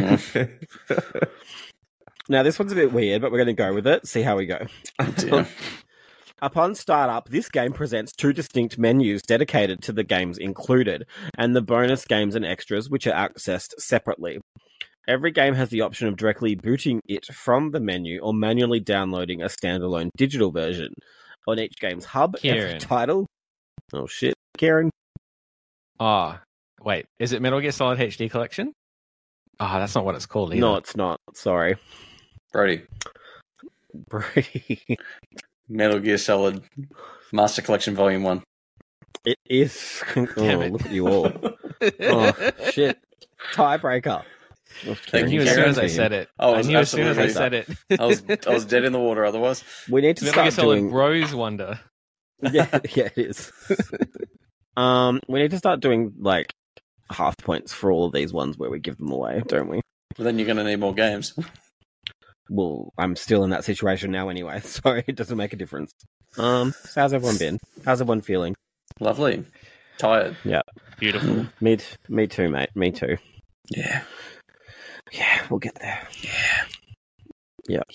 Speaker 1: Now, this one's a bit weird, but we're going to go with it, see how we go.
Speaker 2: dear.
Speaker 1: Upon startup, this game presents two distinct menus dedicated to the games included, and the bonus games and extras, which are accessed separately. Every game has the option of directly booting it from the menu or manually downloading a standalone digital version. On each game's hub, every
Speaker 4: Kieran.
Speaker 1: title... Oh, shit. Kieran?
Speaker 4: Ah, wait. Is it Metal Gear Solid H D Collection? Ah, that's not what it's called either.
Speaker 1: No, it's not. Sorry.
Speaker 2: Brody.
Speaker 1: Brady.
Speaker 2: Metal Gear Solid Master Collection Volume one.
Speaker 1: It is... Oh,
Speaker 4: Damn it.
Speaker 1: look at you all. Oh, shit. Tiebreaker. Oh,
Speaker 2: Thank
Speaker 4: I
Speaker 1: Kieran,
Speaker 4: knew as
Speaker 2: Kieran.
Speaker 4: soon as I said it.
Speaker 2: I
Speaker 4: I
Speaker 2: was
Speaker 4: knew as soon as I
Speaker 2: absolutely-
Speaker 4: said it.
Speaker 2: I was I was dead in the water otherwise.
Speaker 1: We need to
Speaker 4: Metal Gear
Speaker 1: start
Speaker 4: Solid
Speaker 1: doing...
Speaker 4: Rose Wonder.
Speaker 1: yeah, yeah, it is. um, we need to start doing like half points for all of these ones where we give them away, don't we?
Speaker 2: But then you're going to need more games.
Speaker 1: Well, I'm still in that situation now anyway, so it doesn't make a difference. Um, so how's everyone been? How's everyone feeling?
Speaker 2: Lovely. Tired.
Speaker 3: Beautiful.
Speaker 1: Me, t- me too, mate. Me too.
Speaker 2: Yeah.
Speaker 1: Yeah, we'll get there.
Speaker 2: Yeah.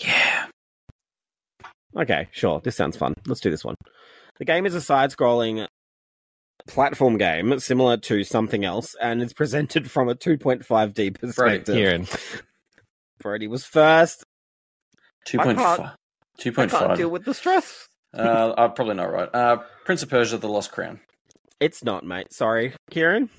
Speaker 1: Okay, sure. This sounds fun. Let's do this one. The game is a side-scrolling platform game similar to something else, and is presented from a two point five D perspective.
Speaker 4: Kieran.
Speaker 1: Brody was first.
Speaker 2: two
Speaker 1: I
Speaker 2: point
Speaker 1: can't-
Speaker 2: five. two
Speaker 1: I
Speaker 2: point
Speaker 1: can't
Speaker 2: five.
Speaker 1: deal with the stress.
Speaker 2: Uh, I'm probably not right. Uh, Prince of Persia: The Lost Crown.
Speaker 1: It's not, mate. Sorry, Kieran.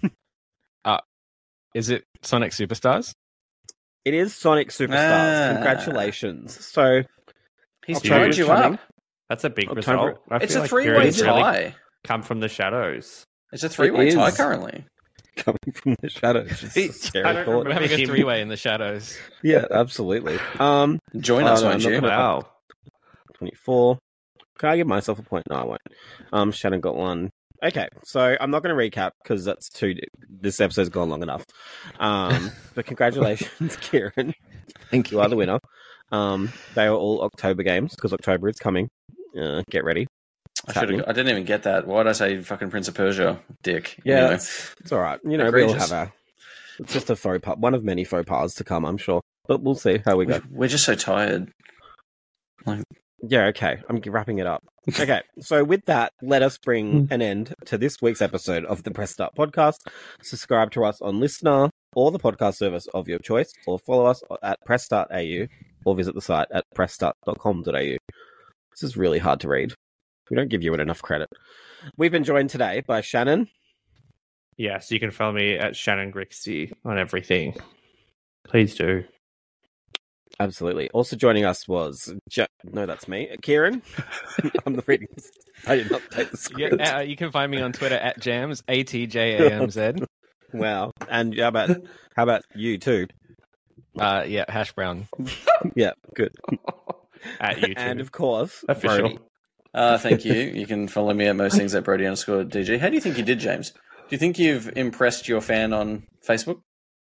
Speaker 4: Is it Sonic Superstars?
Speaker 1: It is Sonic Superstars.
Speaker 2: Ah.
Speaker 1: Congratulations. So,
Speaker 2: He's
Speaker 1: October
Speaker 2: tied
Speaker 1: is
Speaker 2: you
Speaker 1: coming.
Speaker 2: up.
Speaker 3: That's a big
Speaker 1: October-
Speaker 3: result. I
Speaker 2: It's
Speaker 3: feel
Speaker 2: a
Speaker 3: like
Speaker 2: three-way
Speaker 3: Kieran's really
Speaker 2: tie.
Speaker 3: come from the shadows.
Speaker 2: It's a three-way
Speaker 1: It
Speaker 2: tie
Speaker 1: is.
Speaker 2: currently.
Speaker 1: coming from the shadows. It's a
Speaker 3: I
Speaker 1: scary
Speaker 3: don't
Speaker 1: thought.
Speaker 3: remember
Speaker 4: We're having a
Speaker 3: him.
Speaker 4: three-way in the shadows.
Speaker 1: Yeah, absolutely. Um,
Speaker 2: Join
Speaker 1: Oh,
Speaker 2: us,
Speaker 1: no,
Speaker 2: won't
Speaker 1: I'm
Speaker 2: you?
Speaker 1: not gonna-
Speaker 3: Wow.
Speaker 1: twenty-four. Can I give myself a point? No, I won't. Um, Shannon got one. Okay, so I'm not going to recap because that's too. This episode's gone long enough. Um, but congratulations, Kieran. Thank you. Are the winner. Um, they are all October games because October is coming. Uh, get ready.
Speaker 2: I should have. I didn't even get that. Why did I say fucking Prince of Persia, dick?
Speaker 1: Yeah,
Speaker 2: Anyway.
Speaker 1: it's, it's all right. You know, we all
Speaker 2: Egregious.
Speaker 1: have our. It's just a faux pas, one of many faux pas to come, I'm sure. But we'll see how we go.
Speaker 2: We're just so tired.
Speaker 1: Yeah, okay. I'm wrapping it up. Okay, so with that, let us bring an end to this week's episode of the Press Start podcast. Subscribe to us on Listener or the podcast service of your choice, or follow us at press start dot a u, or visit the site at press start dot com dot a u. This is really hard to read. We don't give you it enough credit. We've been joined today by Shannon.
Speaker 3: Yes, you can follow me at Shannon Grixie on everything. Please do.
Speaker 1: Absolutely. Also joining us was... Ja- no, that's me. Kieran. I'm the reading. I did not take the
Speaker 4: Yeah,
Speaker 1: script.
Speaker 4: uh, you can find me on Twitter at Jams, A T J A M Z.
Speaker 1: Wow. And how about how about you too?
Speaker 4: Uh, yeah, Hash Brown.
Speaker 1: Yeah, good.
Speaker 3: At YouTube.
Speaker 1: And of course,
Speaker 3: Official.
Speaker 1: Brody.
Speaker 2: Uh, thank you. You can follow me at most things at Brody underscore D G. How do you think you did, James? Do you think you've impressed your fan on Facebook?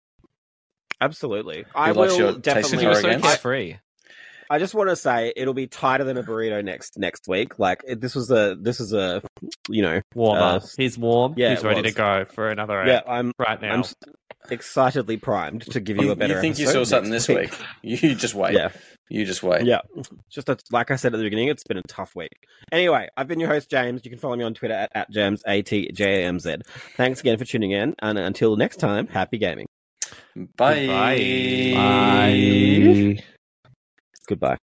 Speaker 1: Absolutely. I
Speaker 2: likes your
Speaker 1: will
Speaker 2: taste
Speaker 1: definitely.
Speaker 2: in
Speaker 4: You were
Speaker 2: horror
Speaker 4: so
Speaker 2: games?
Speaker 4: carefree.
Speaker 1: I just want to say it'll be tighter than a burrito next next week. Like it, this was a this is a you know
Speaker 3: Warm
Speaker 1: uh,
Speaker 3: up. He's warm.
Speaker 1: yeah,
Speaker 3: He's
Speaker 1: it
Speaker 3: ready
Speaker 1: was.
Speaker 3: to go for another
Speaker 1: yeah.
Speaker 3: app
Speaker 1: I'm
Speaker 3: right now.
Speaker 1: I'm s- excitedly primed to give you a better.
Speaker 2: You think you
Speaker 1: episode
Speaker 2: saw something
Speaker 1: next
Speaker 2: this week? You just wait.
Speaker 1: Yeah,
Speaker 2: You just wait.
Speaker 1: yeah. Just a, like I said at the beginning, it's been a tough week. Anyway, I've been your host James. You can follow me on Twitter at, at James A T J A M Z. Thanks again for tuning in, and until next time, happy gaming.
Speaker 2: Bye.
Speaker 3: Bye.
Speaker 4: Bye.
Speaker 1: Goodbye.